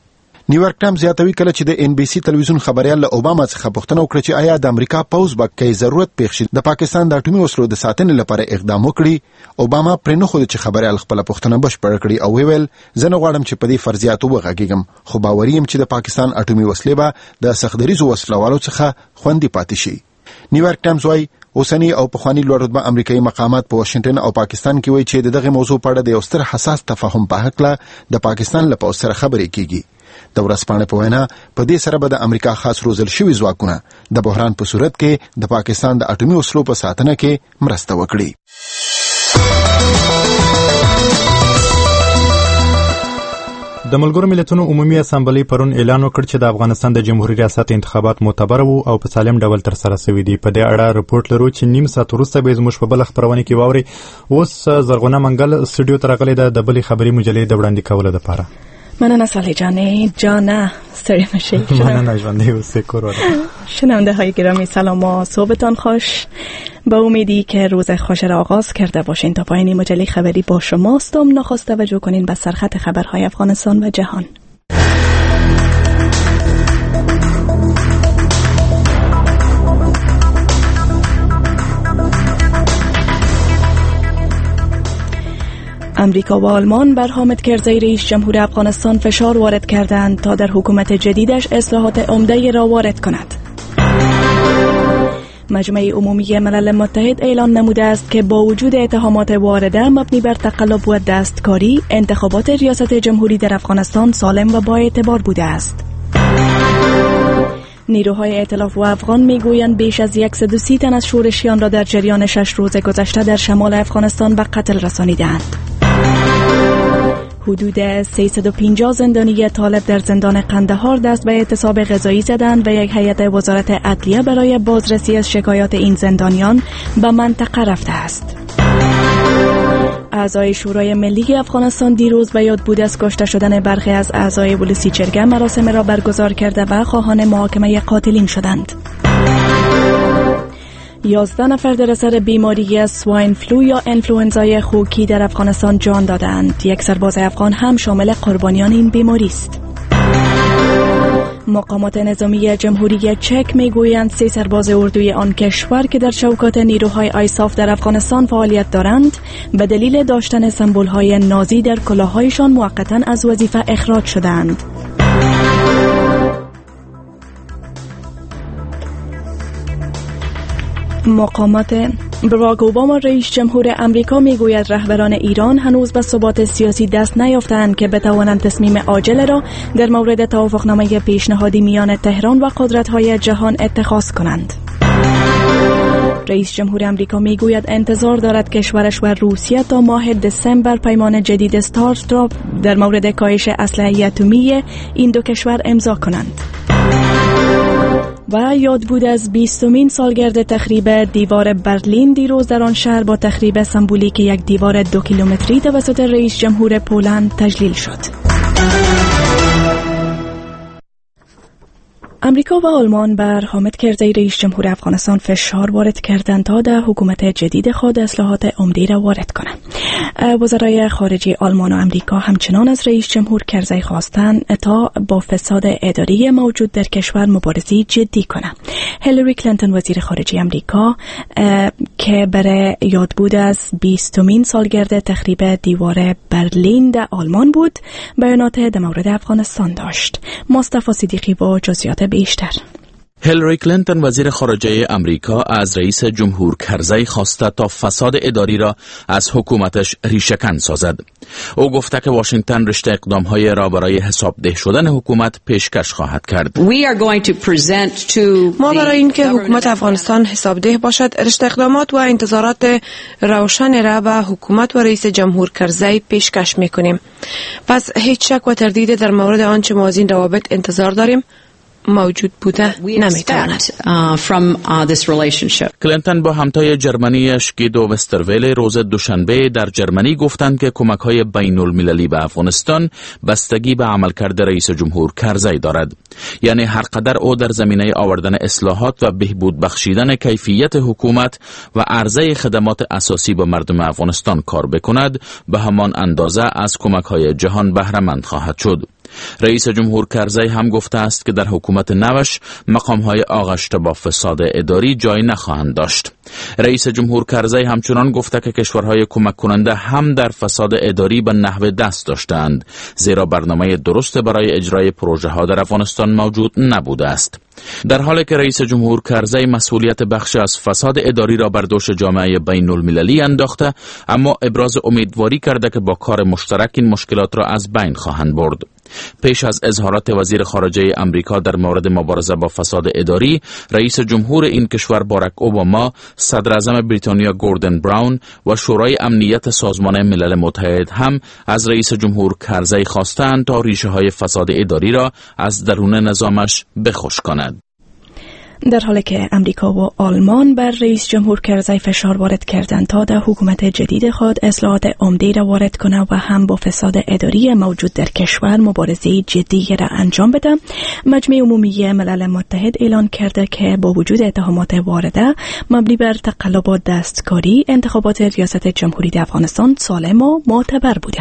نیویارک ټایمز زیاتوي کله چې د ان بي سي تلویزیون خبريال له اوباما څخه پوښتنه وکړه چې آیا د امریکا پوز به کې ضرورت پېښ شي د پاکستان د اټومي وسلو د ساتنې لپاره اقدام وکړي. اوباما پرې نه خو چې خبريال خپل پوښتنه بشپړ کړي او ویل زه نه غواړم چې په دې فرضیاتو وغږیږم خو باوري یم چې د پاکستان اټومي وسلې به د سختدریزو وسلوالو څخه خوندي پاتې شي. نیویارک ټایمز وايي اوسنی او پخوانی لوړ رتبه امریکایي مقامات په واشنگټن او پاکستان کې وایي چې دغه موضوع په اړه د یو ستر حساس تفاهم په حق له د پاکستان له پوز سره خبرې کیږي. د ورځپاڼې په وینا په دې سره به د امریکا خاص روزل شوي ځواکونه د بحران په صورت کې د پاکستان د اټومي وسلو په ساتنه کې مرسته وکړي.
د ملګرو ملتونو عمومي اسامبلې پرون اعلان وکړ چې د افغانستان د جمهوریت ریاست انتخابات معتبر وو او په سالم ډول تر سره شوي دي. په دې اړه رپورټ لرو چې نیم ساعت وروسته به زموږ په بل خبرونه کې واوري. اوس زرغونه منګل استودیو ته راغلې ده د بلې خبري مجلې د وړاندې کولو لپاره.
مننه صالح جانه سری مشی.
مننه ژوندی اوسې کورونه.
شنونده های گرامی سلام و صبحتان خوش. با امیدی که روز خوش را آغاز کرده باشین. تا پایان مجله خبری با شماست. نخست توجه کنین به سرخط خبرهای افغانستان و جهان. امریکا و آلمان بر حامد کرزی رئیس جمهور افغانستان فشار وارد کردند تا در حکومت جدیدش اصلاحات عمده را وارد کند. مجمع عمومی ملل متحد اعلان نموده است که با وجود اتهامات وارده مبنی بر تقلب و دستکاری، انتخابات ریاست جمهوری در افغانستان سالم و با اعتبار بوده است. نیروهای ائتلاف و افغان میگویند بیش از 130 تن از شورشیان را در جریان 6 روز گذشته در شمال افغانستان به قتل رسانیدند. حدود 350 زندانی طالب در زندان قندهار دست به اعتصاب غذایی زدند و یک هیئت وزارت عدلیه برای بازرسی از شکایات این زندانیان به منطقه رفته است. اعضای شورای ملی افغانستان دیروز به یاد بود از کشته شدن برخی از اعضای ولسی چرگه مراسم را برگزار کرده و خواهان محاکمه قاتلین شدند. 11 نفر در اثر بیماری از سواین فلو یا انفلوئنزای خوکی در افغانستان جان دادند. یک سرباز افغان هم شامل قربانیان این بیماری است. مقامات نظامی جمهوری چک میگویند 3 سرباز اردوی آن کشور که در چوکات نیروهای آیساف در افغانستان فعالیت دارند به دلیل داشتن سمبول‌های نازی در کلاه‌هایشان موقتاً از وظیفه اخراج شدند. مقامات باراک اوباما رئیس جمهور امریکا میگوید رهبران ایران هنوز به ثبات سیاسی دست نیافتند که بتوانند تصمیم عاجل را در مورد توافقنامه پیشنهادی میان تهران و قدرت‌های جهان اتخاذ کنند. رئیس جمهور امریکا میگوید انتظار دارد کشورش و روسیه تا ماه دسامبر پیمان جدید استارت را در مورد کاهش اسلحه اتمی این دو کشور امضا کنند. و یاد بود از 20مین سالگرد تخریب دیوار برلین دیروز در آن شهر با تخریب سمبولیک یک دیوار 2 کیلومتری توسط رئیس جمهور پولند تجلیل شد. امریکا و آلمان بر حامد کرزی رئیس جمهور افغانستان فشار وارد کردند تا در حکومت جدید خود اصلاحات عمده را وارد کنند. وزرای خارجه آلمان و امریکا همچنان از رئیس جمهور کرزی خواستند تا با فساد اداری موجود در کشور مبارزه جدی کند. هیلاری کلینتون وزیر خارجه امریکا که برای یاد بود از 20مین سالگرد تخریب دیوار برلین در آلمان بود بیانات در مورد افغانستان داشت. مصطفی صدیقی با جزئیات بیشتر.
هیلاری کلینتون وزیر خارجه امریکا از رئیس جمهور کرزی خواسته تا فساد اداری را از حکومتش ریشه‌کن سازد. او گفته که واشنگتن رشته اقدام‌های را برای حسابده شدن حکومت پیشکش خواهد کرد.
ما برای اینکه حکومت افغانستان حسابده باشد رشته اقدامات و انتظارات روشن را به حکومت و رئیس جمهور کرزی پیشکش می‌کنیم. پس هیچ شک و تردید در مورد آنچه ما از این روابط انتظار داریم موجود بوده نمیتواند.
کلینتون با همتای جرمنیش گیدو وسترویل روز دوشنبه در جرمنی گفتند که کمک‌های بین المللی به افغانستان بستگی به عملکرد رئیس جمهور کرزی دارد. یعنی هر قدر او در زمینه آوردن اصلاحات و بهبود بخشیدن کیفیت حکومت و عرضه خدمات اساسی به مردم افغانستان کار بکند به همان اندازه از کمک‌های جهان بهره مند خواهد شد. رئیس جمهور کرزی هم گفته است که در حکومت نوش مقام‌های آغشته با فساد اداری جای نخواهند داشت. رئیس جمهور کرزی همچنان گفته که کشورهای کمک کننده هم در فساد اداری به نحو دست داشتند، زیرا برنامه درست برای اجرای پروژه ها در افغانستان موجود نبوده است. در حالی که رئیس جمهور کرزی مسئولیت بخش از فساد اداری را بر دوش جامعه بین المللی انداخته، اما ابراز امیدواری کرده که با کار مشترک این مشکلات را از بین خواهند برد. پیش از اظهارات وزیر خارجه امریکا در مورد مبارزه با فساد اداری، رئیس جمهور این کشور باراک اوباما، صدر اعظم بریتانیا گوردن براون و شورای امنیت سازمان ملل متحد هم از رئیس جمهور کرزی خواستند تا ریشه های فساد اداری را از درون نظامش بخشک کند.
در حالی که امریکا و آلمان بر رئیس جمهور کرزی فشار وارد کردند تا در حکومت جدید خود اصلاحات عمده را وارد کنند و هم با فساد اداری موجود در کشور مبارزه جدی را انجام بده، مجمع عمومی ملل متحد اعلان کرده که با وجود اتهامات وارده مبنی بر تقلب و دستکاری، انتخابات ریاست جمهوری افغانستان سالم و معتبر بوده.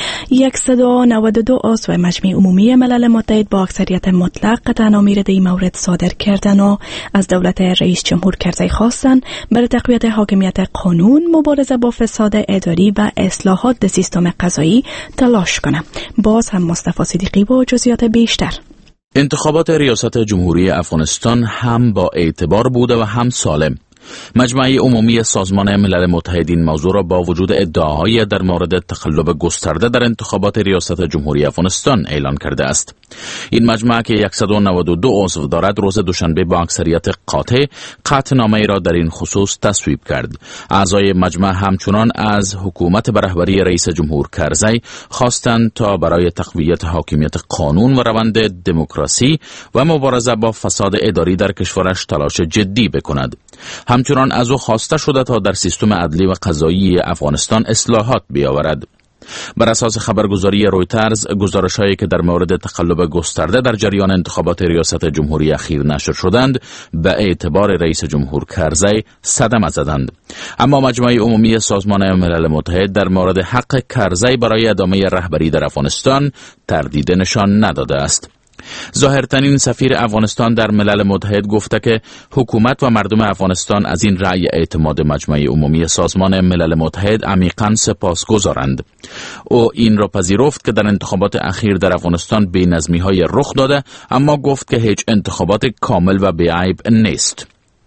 192 عضو مجمع عمومی ملل متحد با اکثریت مطلق قطعنامه در این مورد صادر کردند و از دولت رئیس جمهور کرزی خواستند برای تقویت حاکمیت قانون، مبارزه با فساد اداری و اصلاحات در سیستم قضایی تلاش کنند. باز هم مصطفی صدیقی با جزئیات بیشتر.
انتخابات ریاست جمهوری افغانستان هم با اعتبار بوده و هم سالم. مجمع عمومی سازمان ملل متحد این موضوع را با وجود ادعاهای در مورد تقلب گسترده در انتخابات ریاست جمهوری افغانستان اعلان کرده است. این مجمع که 192 عضو دارد، روز دوشنبه با اکثریت قاطع قطعنامه را در این خصوص تصویب کرد. اعضای مجمع همچنان از حکومت به رهبری رئیس جمهور کرزی خواستند تا برای تقویت حاکمیت قانون و روند دموکراسی و مبارزه با فساد اداری در کشورش تلاش جدی بکند. همچنان از او خواسته شده تا در سیستم عدلی و قضایی افغانستان اصلاحات بیاورد. بر اساس خبرگزاری رویترز، گزارش‌هایی که در مورد تقلب گسترده در جریان انتخابات ریاست جمهوری اخیر نشر شدند، به اعتبار رئیس جمهور کرزی صدمه زدند. اما مجمع عمومی سازمان ملل متحد در مورد حق کرزی برای ادامه رهبری در افغانستان تردید نشان نداده است. ظاهرترین سفیر افغانستان در ملل متحد گفته که حکومت و مردم افغانستان از این رأی اعتماد مجمع عمومی سازمان ملل متحد عمیقاً سپاسگزارند. او این را پذیرفت که در انتخابات اخیر در افغانستان بی‌نظمی‌های رخ داده، اما گفت که هیچ انتخابات کامل و بی‌عیب نیست.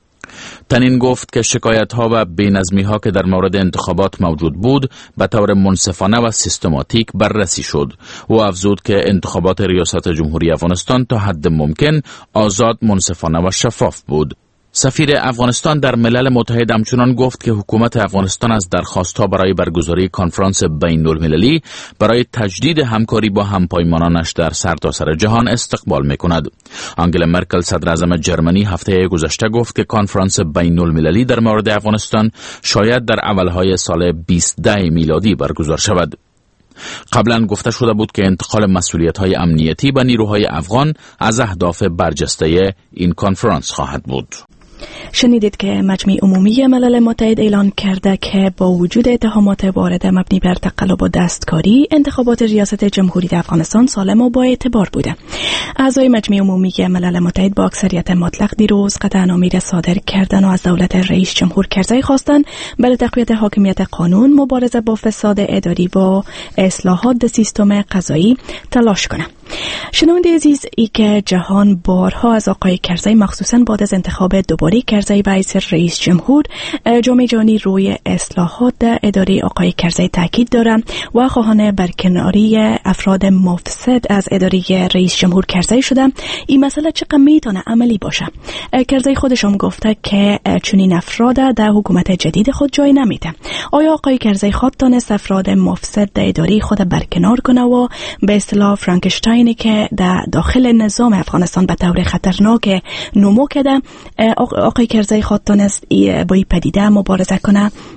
تنین گفت که شکایت‌ها و بی‌نظمی‌ها که در مورد انتخابات موجود بود به طور منصفانه و سیستماتیک بررسی شد. او افزود که انتخابات ریاست جمهوری افغانستان تا حد ممکن آزاد، منصفانه و شفاف بود. سفیر افغانستان در ملل متحد همچنان گفت که حکومت افغانستان از درخواست‌ها برای برگزاری کنفرانس بین المللی برای تجدید همکاری با همپایمانانش در سرتاسر جهان استقبال می‌کند. آنگلا مرکل، صدر اعظم جرمنی، هفته گذشته گفت که کنفرانس بین المللی در مورد افغانستان شاید در اولهای سال 2010 میلادی برگزار شود. قبلا گفته شده بود که انتقال مسئولیت‌های امنیتی به نیروهای افغان از اهداف برجسته این کنفرانس خواهد بود.
شنیدید که مجمع عمومی ملل متحد اعلان کرده که با وجود اتهامات وارده مبنی بر تقلب و دستکاری، انتخابات ریاست جمهوری افغانستان سالم و با اعتبار بوده. اعضای مجمع عمومی ملل متحد با اکثریت مطلق دیروز قطعنامه را صادر کردند و از دولت رئیس جمهور کرزی خواستند برای تقویت حاکمیت قانون، مبارزه با فساد اداری و اصلاحات در سیستم قضایی تلاش کنند. شنونده عزیز، ای که جهان بارها از آقای کرزی مخصوصاً بعد از انتخاب دوباره کرزی به حیث رئیس جمهور، جامعه جهانی روی اصلاحات در اداره آقای کرزی تاکید دارد و خواهان برکناری افراد مفسد از اداره رئیس جمهور کرزی شده. این مسئله چقدر میتونه عملی باشه؟ کرزی خودش هم گفته که چنین افراد در حکومت جدید خود جای نمیده. آیا آقای کرزی خود تونست افراد مفسد در اداره خود برکنار کنه و به اصطلاح فرانکشتاینی که در داخل نظام افغانستان به طور خطرناک نمو کرده، آقای کرزی خود تونست با این پدیده مبارزه کنه؟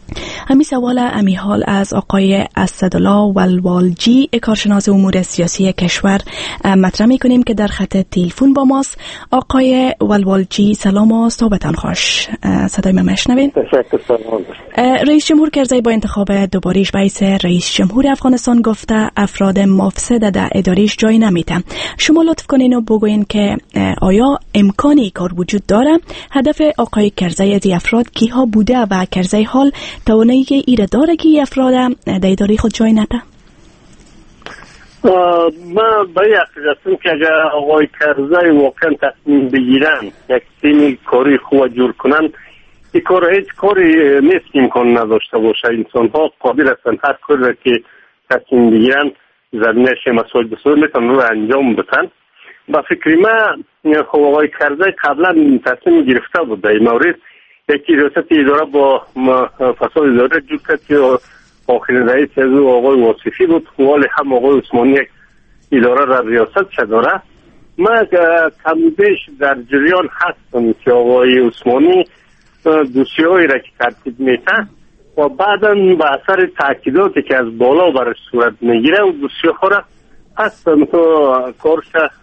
همین سوال حال از آقای اسدالله ولوالجی کارشناس امور سیاسی کشور مطرح می‌کنیم که در خط تلفن با ماست. آقای ولوالجی سلام و صحبتان خوش. صدای من میشنوین؟ رئیس جمهور کرزی با انتخاب دوباره‌اش باعث رئیس جمهور افغانستان گفته افراد مفسد در اداریش جای نمیده. شما لطف کنین و بگوین که آیا امکانی کار وجود داره؟ هدف آقای کرزی از افراد کیها بوده و کرزی حال توانایی که ایره داره که این افراد در اداره خود جای نده؟
من به یقینم که اگر آقای کرزی واقعا تصمیم بگیرن یک تیم کاری خوب جور کنن، این کار هیچ کاری نیست که امکان نداشته باشه. انسان ها قادر هستند هر کاری را که تصمیم بگیرن زمینش مسائل بسیار میتونن رو انجام بدن. با فکر من آقای کرزی قبلا تصمیم گرفته بود در این مورد. یکی ریاست اداره با فساد اداره جور کرد که آخرین رئیس از او آقای واصفی بود، ولی هم آقای عثمانی یک اداره را ریاست چه داره. من کم بیش در جریان هستم که آقای عثمانی دوسیه‌ای را که ترتیب میده و بعدا به اثر تاکیداتی که از بالا برش صورت میگیره و دوسیه‌ها را هستن تو کارش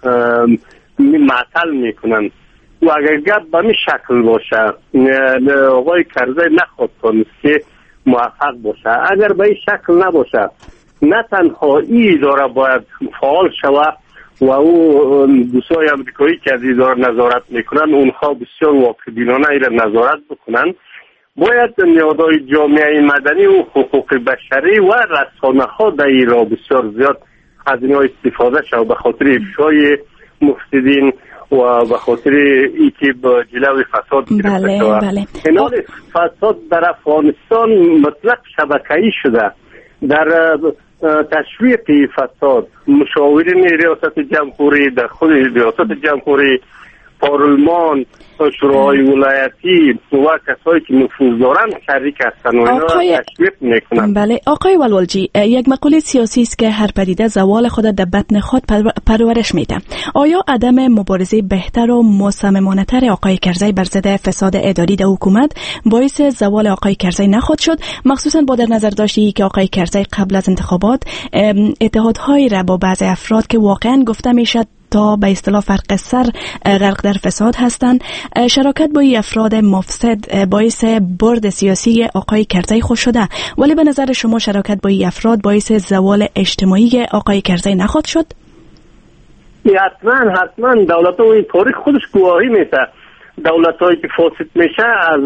معطل میکنن. و اگر گپ به این شکل باشه آقای کرزی نخواد کنست که موفق باشه. اگر به این شکل نباشه نه تنها این اداره باید فعال شود و او دوستای امریکایی که از اداره نظارت میکنن اونها بسیار واقع‌بینانه این را نظارت بکنن. باید نهادهای جامعه مدنی و حقوق بشری و رسانه ها در این را بسیار زیاد از اینها استفاده شود به خاطر افشای مفسدین و به خاطر ای که با جلوی فساد گرفته شود. کنار فساد در افغانستان مطلق شبکه‌ای شده. در تشویق فساد مشاورین ریاست جمهوری در خود ریاست جمهوری، پارلمان، شورای ولایتی و کسایی که نفوذ دارن شریک هستن و اینا تشویق میکنن.
بله آقای ولوالجی، یک مقوله سیاسی است که هر پدیده زوال خود در بطن خود پرورش میده. آیا عدم مبارزه بهتر و مصممانه تر آقای کرزی بر ضد فساد اداری در حکومت باعث زوال آقای کرزی نخواهد شد، مخصوصا با در نظر داشتی که آقای کرزی قبل از انتخابات اتحادهایی را با بعضی افراد که واقعا گفته میشد تا به اصطلاح فرق سر غرق در فساد هستند، شراکت با این افراد مفسد باعث برد سیاسی آقای کرزی خود شده، ولی به نظر شما شراکت با این افراد باعث زوال اجتماعی آقای کرزی نخواهد شد؟
حتما دولت‌ها این تاریخ خودش گواهی میده. دولت‌هایی که فاسد میشه از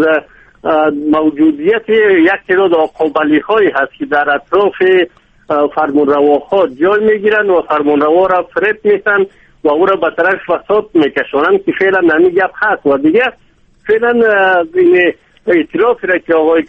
موجودیت یک تعداد آقابلی‌هایی هست که در اطراف فرمانرواها جای میگیرن و فرمانروا را فریب میتن و او را به طرف فساد میکشونن که فعلا نمی گپ هست. و دیگه فعلا این اعترافی را که آقای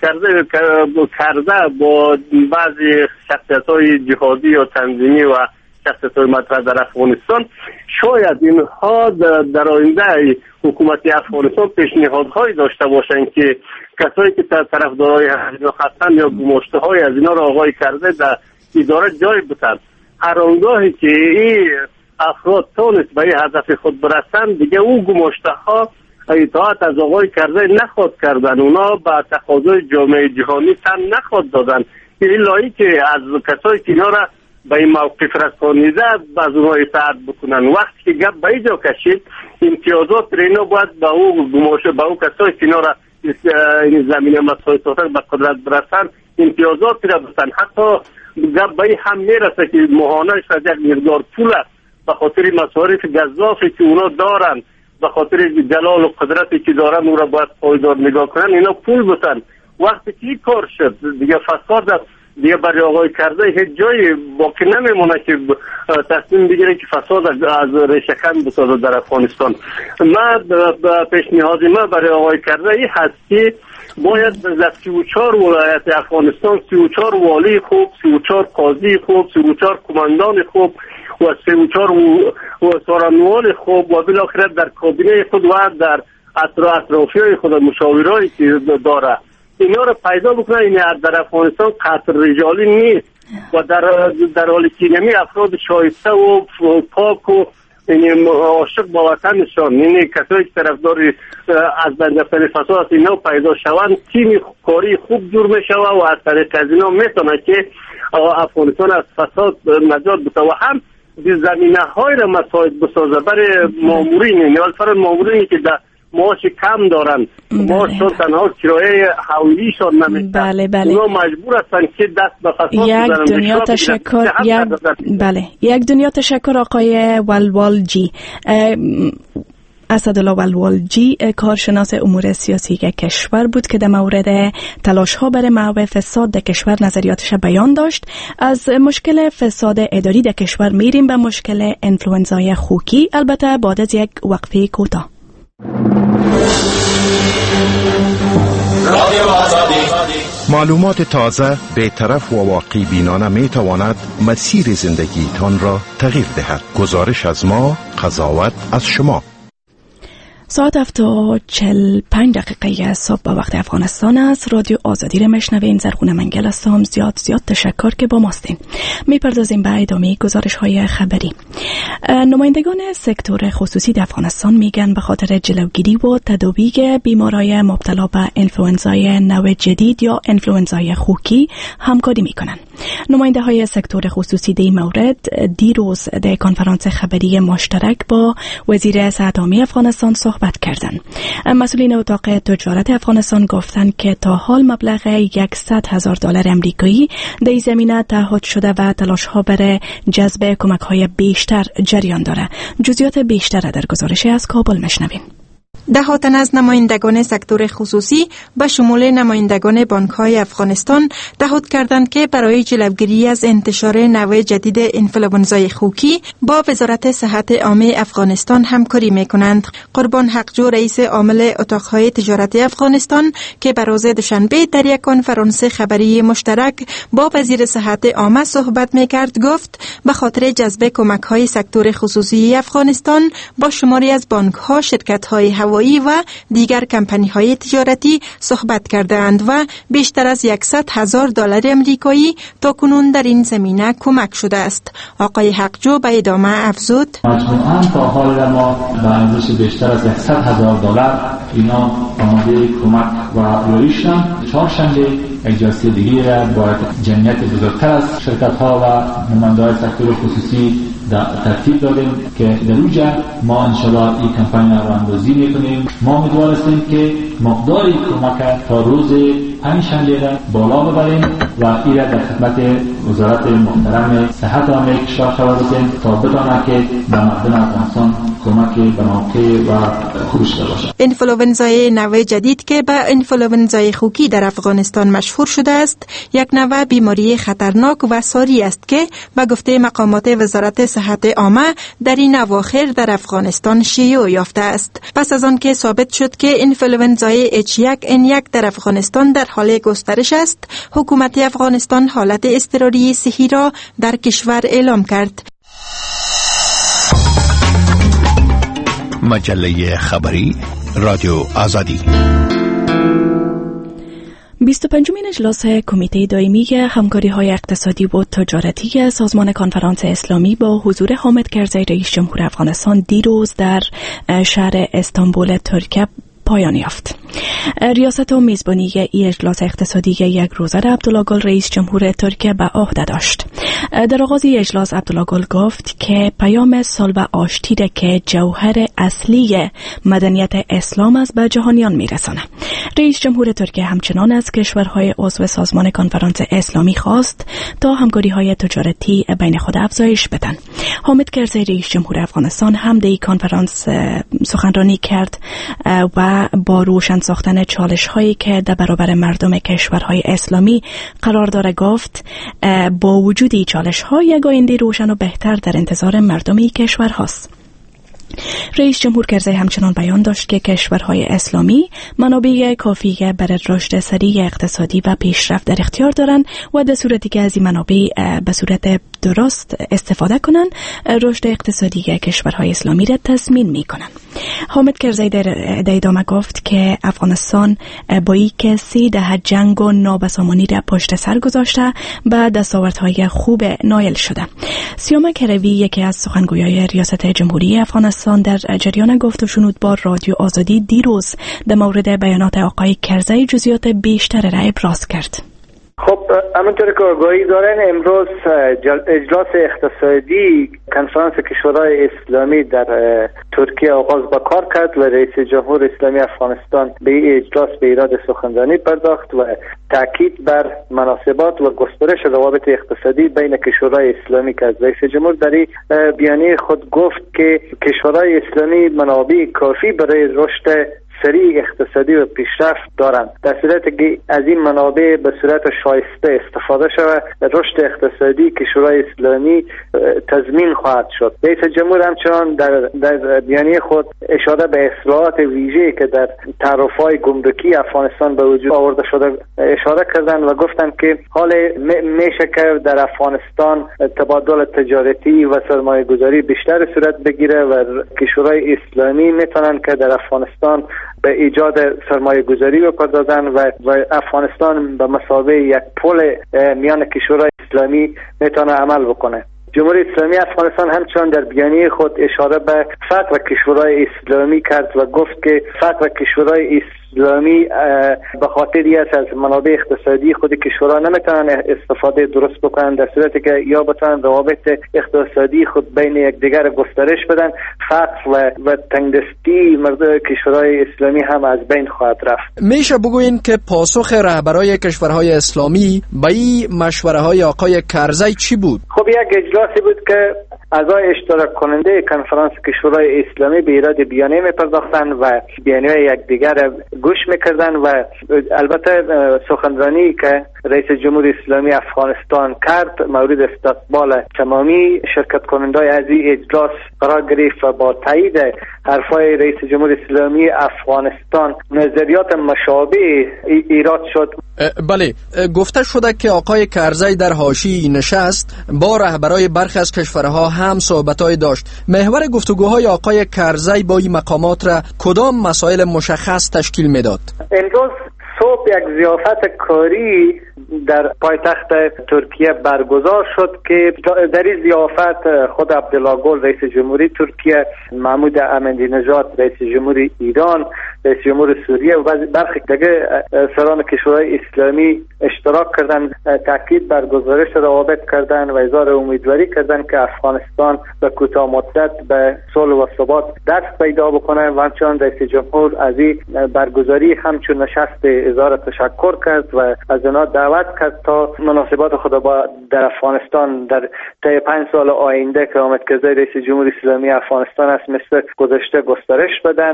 کرده با بعضی شخصیت‌های جهادی یا تنظیمی و شخصیت‌های مطرح در افغانستان، شاید اینها در آینده حکومت افغانستان پیشنهادهایی داشته باشند که کسایی که طرفدارای هزینه هستند یا گماشته‌های از اینا را آقای کرده در اداره جای بتن. هر آنگاهی که این افراد تونست به هدف خود برسند، دیگه اون گماشته ها اطاعت از آقای کرزی نخواد کردن، اونا به تقاضای جامعه جهانی تن نخواد دادن. این لایی که از کسایی که اینا را به این موقف رسانیده از اونها اطاعت بکنن. وقتی که گپ به اینجا کشید امتیازات اینا باید به او گماشه، به او کسایی که اینا را این زمینه مسائل به قدرت برسن امتیازات را بسن. حتی گپ به هم میرسه که ماهانه‌اش از یک مقدار پول به خاطر مصارف گزافی که اونا دارن، به خاطر جلال و قدرتی که دارن او را باید پایدار نگاه کنن، اینا پول بسن. وقتی که کار شد دیگه فساد دیگه برای آقای کرزی هیچ جایی باقی نمیمونه که تصمیم بگیره که فساد از ریشه‌کن بسازه در افغانستان. من پیشنهاد من برای آقای کرزی هست که باید در 34 ولایت افغانستان 34 والی خوب، 34 قاضی خوب، 34 کماندان خوب و 34 سارنوال خوب و بالاخره در کابینه خود و در اطرافیای خود مشاورایی که داره اینا رو پیدا بکنه. این در افغانستان قطر رجالی نیست و در حالی که نمی افراد شایسته و پاک و این عاشق با وطنشان، این کسایی که طرفدار از بین رفتن فساد اینا پیدا شوند، تیم کاری خوب جور می شود و از طریق از اینا میتونه که افغانستان از فساد نجات بده و هم زمینه های را مساعد بسازه برای مامورین، نیال فرد مامورینی که در معاش کم دارن، معاششون تنها کرایه حولیشون نمیشه، اونا مجبور هستن که دست به فساد بزنن.
یک دنیا تشکر آقای ولوالجی. اسدالله ولوالجی کارشناس امور سیاسی کشور بود که در مورد تلاش ها برای محو فساد در کشور نظریاتش بیان داشت. از مشکل فساد اداری در کشور میریم به مشکل انفلوئنزای خوکی، البته بعد از یک وقفه کوتاه.
معلومات تازه، بی‌طرف و واقعی بینانه می تواند مسیر زندگی تان را تغییر دهد. گزارش از ما، قضاوت از شما.
ساعت 7:45 صبح به وقت افغانستان است. رادیو آزادی را میشنوین. زرغونه منگل هستم. زیاد تشکر که با ماستین. میپردازیم به ادامه گزارش های خبری. نمایندگان سکتور خصوصی در افغانستان میگن به خاطر جلوگیری و تداوی بیمارای مبتلا به انفلوئنزای نوع جدید یا انفلوئنزای خوکی همکاری میکنن. نماینده های سکتور خصوصی در این مورد دیروز در کنفرانس خبری مشترک با وزیر صحت عامه افغانستان صحبت کردند. مسئولین اتاق تجارت افغانستان گفتند که تا حال مبلغ $100,000 آمریکایی در این زمینه تعهد شده و تلاش‌ها برای جذب کمک‌های بیشتر جریان دارد. جزئیات بیشتر در گزارش از کابل میشنویم.
ده تن از نمایندگان سکتور خصوصی به شمول نمایندگان بانک‌های افغانستان تعهد کردند که برای جلوگیری از انتشار نوع جدید انفلوئنزای خوکی با وزارت صحت عامه افغانستان همکاری می‌کنند. قربان حقجو رئیس عامل اتاق‌های تجارت افغانستان که به روز دوشنبه در یک کنفرانس خبری مشترک با وزیر صحت عامه صحبت می‌کرد گفت به خاطر جذب کمک‌های سکتور خصوصی افغانستان با شماری از بانک‌ها، شرکت‌های هوایی و دیگر کمپانی‌های تجارتی صحبت کردند و بیشتر از $100,000 آمریکایی تاکنون در این زمینه کمک شده است. آقای حقجو به ادامه افزود:
مجموعاً تا حال ما به ارزش بیشتر از $100,000 اینا آماده کمک و رویشتن. چهارشنبه یک جلسه دیگه را با جمعیت بزرگتر از شرکت‌ها و نماینده‌های سکتور خصوصی ترتیب دادیم که در اونجا ما انشالله این کمپانی را اندازی میکنیم. ما امیدوار هستیم که مقداری کمک تا روز پنجشنبه را بالا ببریم و این را در خدمت وزارت محترم صحت عامه کشور قرار بدیم تا بتواند که به مردم افغانستان کمک به موقع و خوب شده باشد.
انفلوئنزای نوع جدید که به انفلوئنزای خوکی در افغانستان مشهور شده است، یک نوع بیماری خطرناک و ساری است که به گفته مقامات وزارت صحت عامه در این اواخر در افغانستان شیوع یافته است. پس از آن که ثابت شد که انفلوئنزای H1N1 در افغانستان در حال گسترش است، حکومت افغانستان حالت اضطراری صحی را در کشور اعلام کرد.
مجله خبری رادیو آزادی.
25مین اجلاس کمیته دائمی همکاری‌های اقتصادی و تجارتی سازمان کنفرانس اسلامی با حضور حامد کرزی رئیس جمهور افغانستان دیروز در شهر استانبول ترکیه پایان یافت. ریاست و میزبانی ای اجلاس اقتصادی یک روزه را عبدالله گل رئیس جمهور ترکیه به عهده داشت. در آغاز اجلاس عبدالله گل گفت که پیام صلح و آشتی را که جوهر اصلی مدنیت اسلام است به جهانیان میرساند. رئیس جمهور ترکیه همچنان از کشورهای عضو سازمان کنفرانس اسلامی خواست تا همکاری‌های تجارتی بین خود افزایش بدن. حامد کرزی رئیس جمهور افغانستان هم در این کنفرانس سخنرانی کرد و با روشن ساختن چالش‌هایی که در برابر مردم کشورهای اسلامی قرار داره گفت با وجود این چالش‌ها یک آینده روشن و بهتر در انتظار مردم این کشورهاست. رئیس جمهور کرزی همچنان بیان داشت که کشورهای اسلامی منابع کافی برای رشد سریع اقتصادی و پیشرفت در اختیار دارند و در صورتی که از این منابع به صورت درست استفاده کنند رشد اقتصادی کشورهای اسلامی را تضمین می‌کنند. حامد کرزی در ادامه گفت که افغانستان با اینکه 3 دهه جنگ و نابسامانی را پشت سر گذاشته به دستاوردهای خوب نایل شده. سیامک روی یکی از سخنگویان ریاست جمهوری افغانستان در جریان گفت و شنود با رادیو آزادی دیروز در مورد بیانات آقای کرزی جزئیات بیشتر را ابراز کرد.
خب همونطور که آگاهی دارین امروز اجلاس اقتصادی کنفرانس کشورهای اسلامی در ترکیه آغاز به کار کرد و رئیس جمهور اسلامی افغانستان به این اجلاس به ایراد سخنرانی پرداخت و تاکید بر مناسبات و گسترش روابط اقتصادی بین کشورهای اسلامی کرد. رئیس جمهور در این بیانیه خود گفت که کشورهای اسلامی منابع کافی برای رشد سریع اقتصادی و پیشرفت دارند. در صورتی که از این منابع به صورت شایسته استفاده شود رشد اقتصادی کشورهای اسلامی تضمین خواهد شد. رئیس جمهور همچنان در بیانیه خود اشاره به اصلاحات ویژه‌ای که در تعرفه‌های گمرکی افغانستان به وجود آورده شده اشاره کردند و گفتند که حال میشه که در افغانستان تبادل تجارتی و سرمایه‌گذاری بیشتر صورت بگیره و کشورهای اسلامی میتونن که در افغانستان به ایجاد سرمایه گذاری بپردازن و افغانستان به مثابه یک پل میان کشورهای اسلامی میتونه عمل بکنه. جمهوری اسلامی افغانستان همچنان در بیانیه خود اشاره به فقر کشورهای اسلامی کرد و گفت که فقر کشورهای اسلامی به خاطری است از منابع اقتصادی خود کشورها نمیتونن استفاده درست بکنن در صورتی که یا بتونن روابط اقتصادی خود بین یکدیگر گسترش بدن فقر و تنگدستی مردم کشورهای اسلامی هم از بین خواهد رفت.
میشه بگوین که پاسخ رهبرای کشورهای اسلامی به این مشوره های آقای کرزی چی بود؟
خب یک اجلاسی بود که اعضای اشتراک کننده کنفرانس کشورهای اسلامی به ایراد بیانیه می‌پرداختند و بیانیه یکدیگر گوش می‌کردند و البته سخنرانی که رئیس جمهور اسلامی افغانستان کرد مورد استقبال تمامی شرکت کنندگان از این اجلاس قرار گرفت و با تایید حرفای رئیس جمهور اسلامی افغانستان نظریات مشابه ایراد شد.
بله، گفته شده که آقای کرزی در حاشیه نشست با رهبرای برخی از کشورها هم صحبت‌های داشت. محور گفتگوهای آقای کرزی با این مقامات را کدام مسائل مشخص تشکیل میداد؟
امروز صبح یک ضیافت کاری در پایتخت ترکیه برگزار شد که در این ضیافت خود عبدالله گل رئیس جمهوری ترکیه، محمود احمدی نژاد رئیس جمهوری ایران، رئیس جمهور سوریه و برخی دیگر سران کشورهای اسلامی اشتراک کردند، تاکید بر گزارش روابط کردند و اظهار امیدواری کردند که افغانستان به کوتاه مدت به صلح و ثبات دست پیدا بکنه و همچنان رئیس جمهور از این برگزاری همچون نشست اظهار تشکر کرد و از آنها دعوت کرد تا مناسبات خود با در افغانستان در طی 5 سال آینده که حامد کرزی رئیس جمهوری اسلامی افغانستان است مثل گذشته گسترش بدن.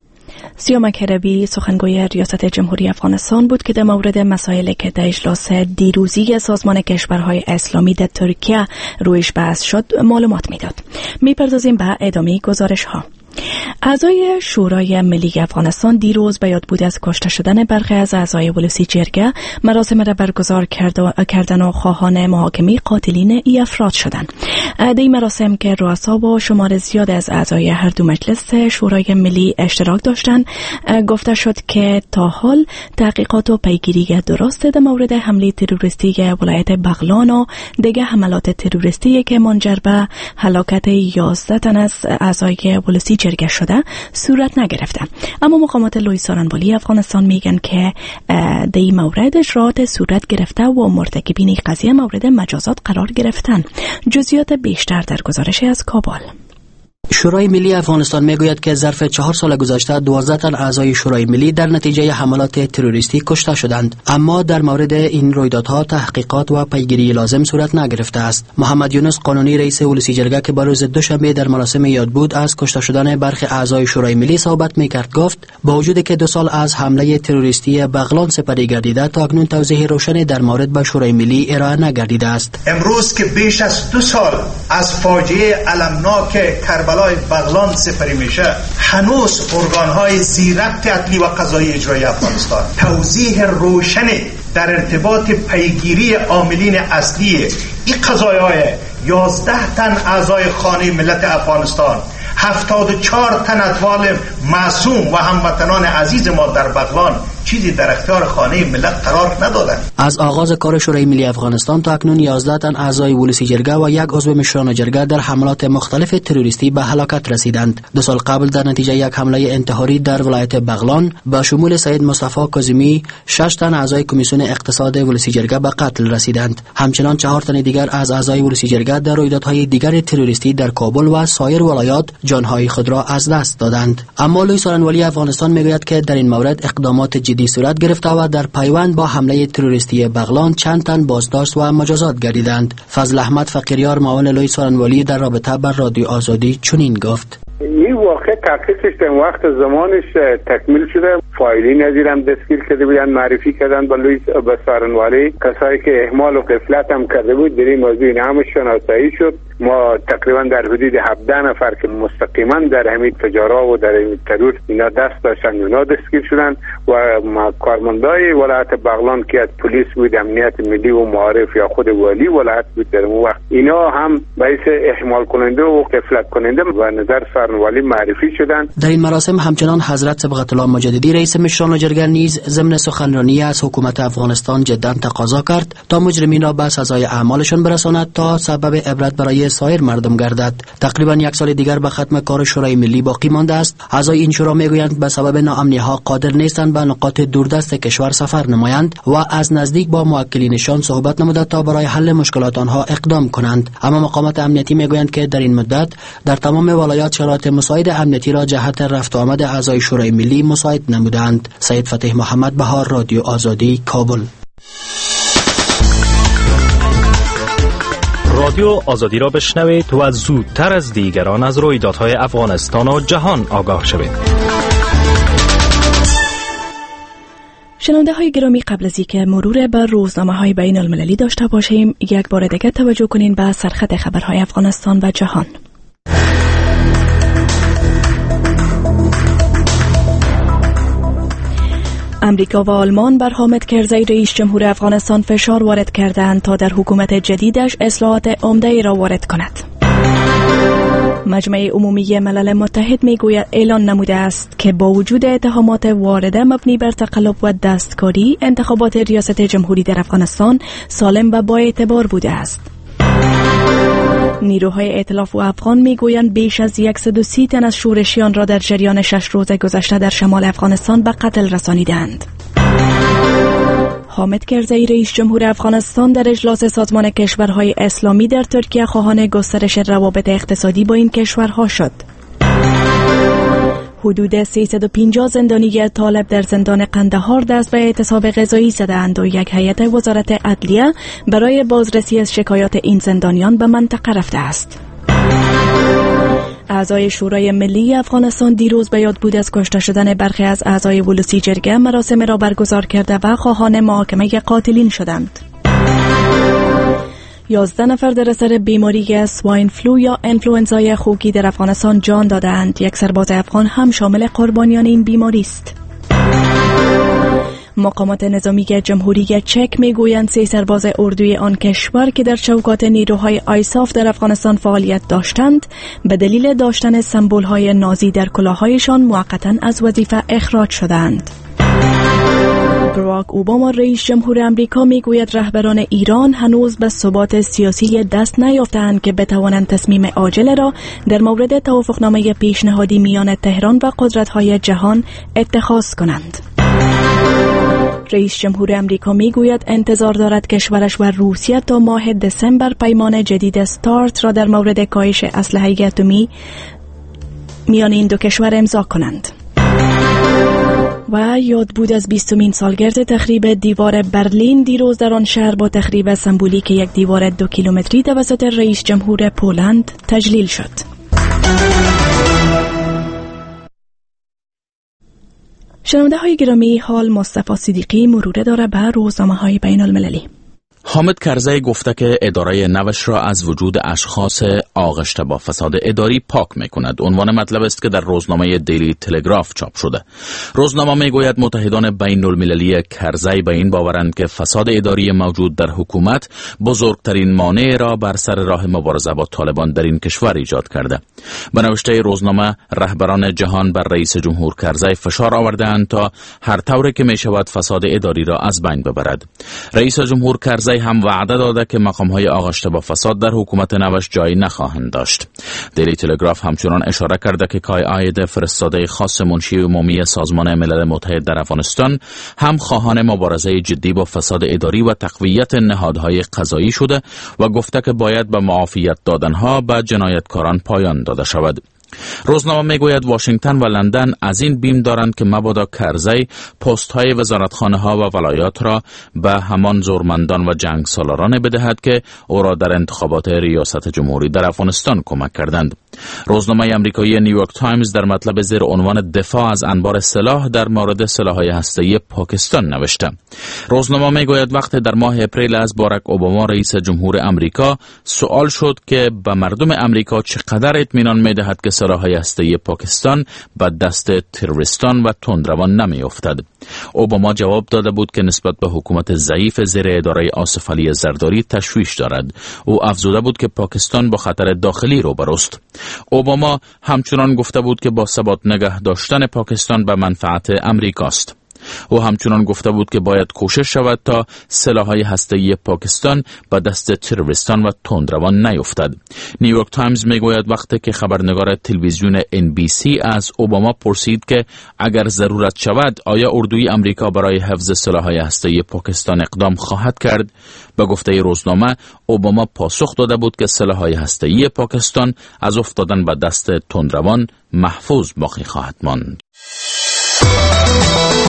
سیامک روی سخنگوی ریاست جمهوری افغانستان بود که در مورد مسائلی که در اجلاس دیروزی سازمان کشورهای اسلامی در ترکیه رویش بحث شد معلومات میداد. میپردازیم به ادامه گزارش ها. اعضای شورای ملی افغانستان دیروز به یادبود از کشته شدن برخی از اعضای ولسی جرگه مراسم را برگزار کردن و خواهان محاکمه قاتلین ای افراد شدند. در این مراسم که رؤسا و شمار زیاد از اعضای هر دو مجلس شورای ملی اشتراک داشتند، گفته شد که تا حال تحقیقات و پیگیری درست در مورد حمله تروریستی ولایت بغلان و دیگر حملات تروریستی که منجر به هلاکت 11 تن از اعضای ولسی جرگه شده صورت نگرفته. اما مقامات لوی سارنوالی افغانستان میگن که در این مورد اجراعات صورت گرفته و مرتکبین قضیه مورد مجازات قرار گرفتن. جزئیات بیشتر در گزارش از کابل.
شورای ملی افغانستان میگوید که ظرف 4 سال گذشته 12 تن اعضای شورای ملی در نتیجه حملات تروریستی کشته شدند، اما در مورد این رویدادها تحقیقات و پیگیری لازم صورت نگرفته است. محمد یونس قانونی رئیس ولسی جرگه که با روز دوشنبه در مراسم یاد بود از کشته شدن برخی اعضای شورای ملی صحبت میکرد، گفت با وجود که 2 سال از حمله تروریستی بغلان سپری گردیده تا اکنون توضیح روشنی در مورد به شورای ملی ارائه نگردیده است.
امروز که بیش از 2 سال از فاجعه المناک کربلا بغلان سپری میشه، هنوز ارگان‌های زیربط عدلی و قضایی اجرایی افغانستان توضیح روشنی در ارتباط پیگیری عاملین اصلی این قضایای 11 تن اعضای خانه ملت افغانستان، 74 تن اطفال معصوم و هموطنان عزیز ما در بغلان چیزی در اختیار خانه ملت قرار ندادند.
از آغاز کار شورای ملی افغانستان تا اکنون 11 تن اعضای ولسی جرگه و یک عضو مشران جرگه در حملات مختلف تروریستی به هلاکت رسیدند. 2 سال قبل در نتیجه یک حمله انتحاری در ولایت بغلان با شمول سید مصطفی کاظمی 6 تن اعضای کمیسیون اقتصاد ولسی جرگه به قتل رسیدند. همچنان 4 تن دیگر از اعضای ولسی جرگه در رویدادهای دیگر تروریستی در کابل و سایر ولایات جانهای خود را از دست دادند. اما لوی سارنوالی افغانستان میگوید که در این مورد اقدامات جدی صورت گرفته و در پیوند با حمله تروریستی بغلان چند تن بازداشت و مجازات گردیدند. فضل احمد فقیریار معاون لوی سارنوالی در رابطه با رادیو آزادی چنین گفت:
این واقع تحقیقش در وقت زمانش تکمیل شده. فایلی نظیر هم دستگیر کرده بودن، معرفی کردن به سارنوالی. کسایی که اهمال و غفلت هم کرده بود در این موضوع این هم شناسایی شد. ما تقریبا در حدود 17 نفر که مستقیما در همین تجارا و در همین ترور اینا دست داشتن اونا دستگیر شدن و کارمندای ولایت بغلان که از پلیس بود، امنیت ملی و معارف یا خود والی ولایت بود در اون وقت، اینا هم باعث اهمال کننده و غفلت کننده و نظر سارنوالی معرفی شدن.
در این مراسم همچنان حضرت صبغت الله مجددی رئیس مشران جرگه نیز ضمن سخنرانی از حکومت افغانستان جدا تقاضا کرد تا مجرمین را به سزای اعمالشان برساند تا سبب عبرت برای سایر مردم گردد. تقریبا 1 سال دیگر به ختم کار شورای ملی باقی مانده است. اعضای این شورا میگویند به سبب ناامنی‌ها قادر نیستند به نقاط دوردست کشور سفر نمایند و از نزدیک با موکلینشان صحبت نموده تا برای حل مشکلات آنها اقدام کنند. اما مقامات امنیتی میگویند که در این مدت در تمام ولایات شرایط مساعد امنیتی را جهت رفت و آمد اعضای شورای ملی مساعد نمودند. سید فتح محمد بهار، رادیو آزادی، کابل.
رادیو آزادی را بشنوید و زودتر از دیگران از رویدادهای افغانستان و جهان آگاه شوید.
شنونده های گرامی، قبل از اینکه مرور بر روزنامه های بین المللی داشته باشیم، یک بار دیگر توجه کنین به سرخط خبرهای افغانستان و جهان. امریکا و آلمان بر حامد کرزی رئیس جمهور افغانستان فشار وارد کردند تا در حکومت جدیدش اصلاحات عمده را وارد کند. مجمع عمومی ملل متحد میگوید اعلان نموده است که با وجود اتهامات وارده مبنی بر تقلب و دستکاری، انتخابات ریاست جمهوری در افغانستان سالم و با اعتبار بوده است. نیروهای ائتلاف و افغان میگویند بیش از 130 تن از شورشیان را در جریان 6 روز گذشته در شمال افغانستان به قتل رسانیدند. حامد کرزی رئیس جمهور افغانستان در اجلاس سازمان کشورهای اسلامی در ترکیه خواهان گسترش روابط اقتصادی با این کشورها شد. حدود 350 زندانی طالب در زندان قندهار دست به اعتصاب غذایی زدند و یک هیئت وزارت عدلیه برای بازرسی از شکایات این زندانیان به منطقه رفته است. اعضای شورای ملی افغانستان دیروز به یاد بود از کشته شدن برخی از اعضای ولسی جرگه مراسم را برگزار کرده و خواهان محاکمه قاتلین شدند. 11 نفر در اثر بیماری سواین فلو یا انفلوئنزای خوکی در افغانستان جان دادند. یک سرباز افغان هم شامل قربانیان این بیماری است. مقامات نظامی جمهوری چک میگویند 3 سرباز اردوی آن کشور که در چوکات نیروهای آیساف در افغانستان فعالیت داشتند به دلیل داشتن سمبول‌های نازی در کلاه‌هایشان موقتاً از وظیفه اخراج شدند. باراک اوباما رئیس جمهور آمریکا میگوید رهبران ایران هنوز به ثبات سیاسی دست نیافتند که بتوانند تصمیم عاجل را در مورد توافقنامه پیشنهادی میان تهران و قدرت‌های جهان اتخاذ کنند. رئیس جمهور آمریکا میگوید انتظار دارد کشورش و روسیه تا ماه دسامبر پیمان جدید استارت را در مورد کاهش اسلحه اتمی میان این دو کشور امضا کنند. و یاد بود از 20مین سالگرد تخریب دیوار برلین دیروز در آن شهر با تخریب سمبولیک یک دیوار 2 کیلومتری توسط رئیس جمهور پولند تجلیل شد. شنونده های گرامی، حال مصطفی صدیقی مروره داره به روزنامه های بین المللی.
حامد کرزی گفته که اداره نوش را از وجود اشخاص آغشته با فساد اداری پاک می‌کند. عنوان مطلب است که در روزنامه دیلی تلگراف چاپ شده. روزنامه میگوید متحدان بین المللی کرزی به این باورند که فساد اداری موجود در حکومت بزرگترین مانع را بر سر راه مبارزه با طالبان در این کشور ایجاد کرده. به نوشته روزنامه، رهبران جهان بر رئیس جمهور کرزی فشار آورده‌اند تا هر طوری که می‌شود فساد اداری را از بین ببرد. رئیس جمهور کرزی هم وعده داده که مقام‌های آغشته با فساد در حکومت نوش جایی نخواهند داشت. دیلی تلگراف همچنان اشاره کرده که کای عاید فرستاده خاص منشی عمومی سازمان ملل متحد در افغانستان هم خواهان مبارزه جدی با فساد اداری و تقویت نهادهای قضایی شده و گفته که باید به معافیت دادنها به جنایتکاران پایان داده شود. روزنامه میگوید واشنگتن و لندن از این بیم دارند که مبادا کرزی پست های وزارتخانه ها و ولایات را به همان زورمندان و جنگ سالاران بدهد که او را در انتخابات ریاست جمهوری در افغانستان کمک کردند. روزنامه آمریکایی نیویورک تایمز در مطلب زیر عنوان دفاع از انبار سلاح در مورد سلاح‌های هسته‌ای پاکستان نوشته. روزنامه میگوید وقتی در ماه اپریل از باراک اوباما رئیس جمهور آمریکا سوال شد که به مردم آمریکا چقدر اطمینان می‌دهد که سلاح‌های هسته‌ای پاکستان به دست تروریستان و تندروان نمی‌افتد، اوباما جواب داده بود که نسبت به حکومت ضعیف زیر اداره آصف علی زرداری تشویش دارد. او افزوده بود که پاکستان با خطر داخلی روبروست. اوباما همچنان گفته بود که با ثبات نگه داشتن پاکستان به منفعت امریکاست. او همچنان گفته بود که باید کوشش شود تا سلاح‌های هسته‌ای پاکستان به دست تروریستان و تندروان نیفتد. نیویورک تایمز میگوید وقتی که خبرنگار تلویزیون NBC از اوباما پرسید که اگر ضرورت شود آیا اردوی امریکا برای حفظ سلاح‌های هسته‌ای پاکستان اقدام خواهد کرد، به گفته روزنامه اوباما پاسخ داده بود که سلاح‌های هسته‌ای پاکستان از افتادن به دست تندروان محفوظ باقی خواهد ماند.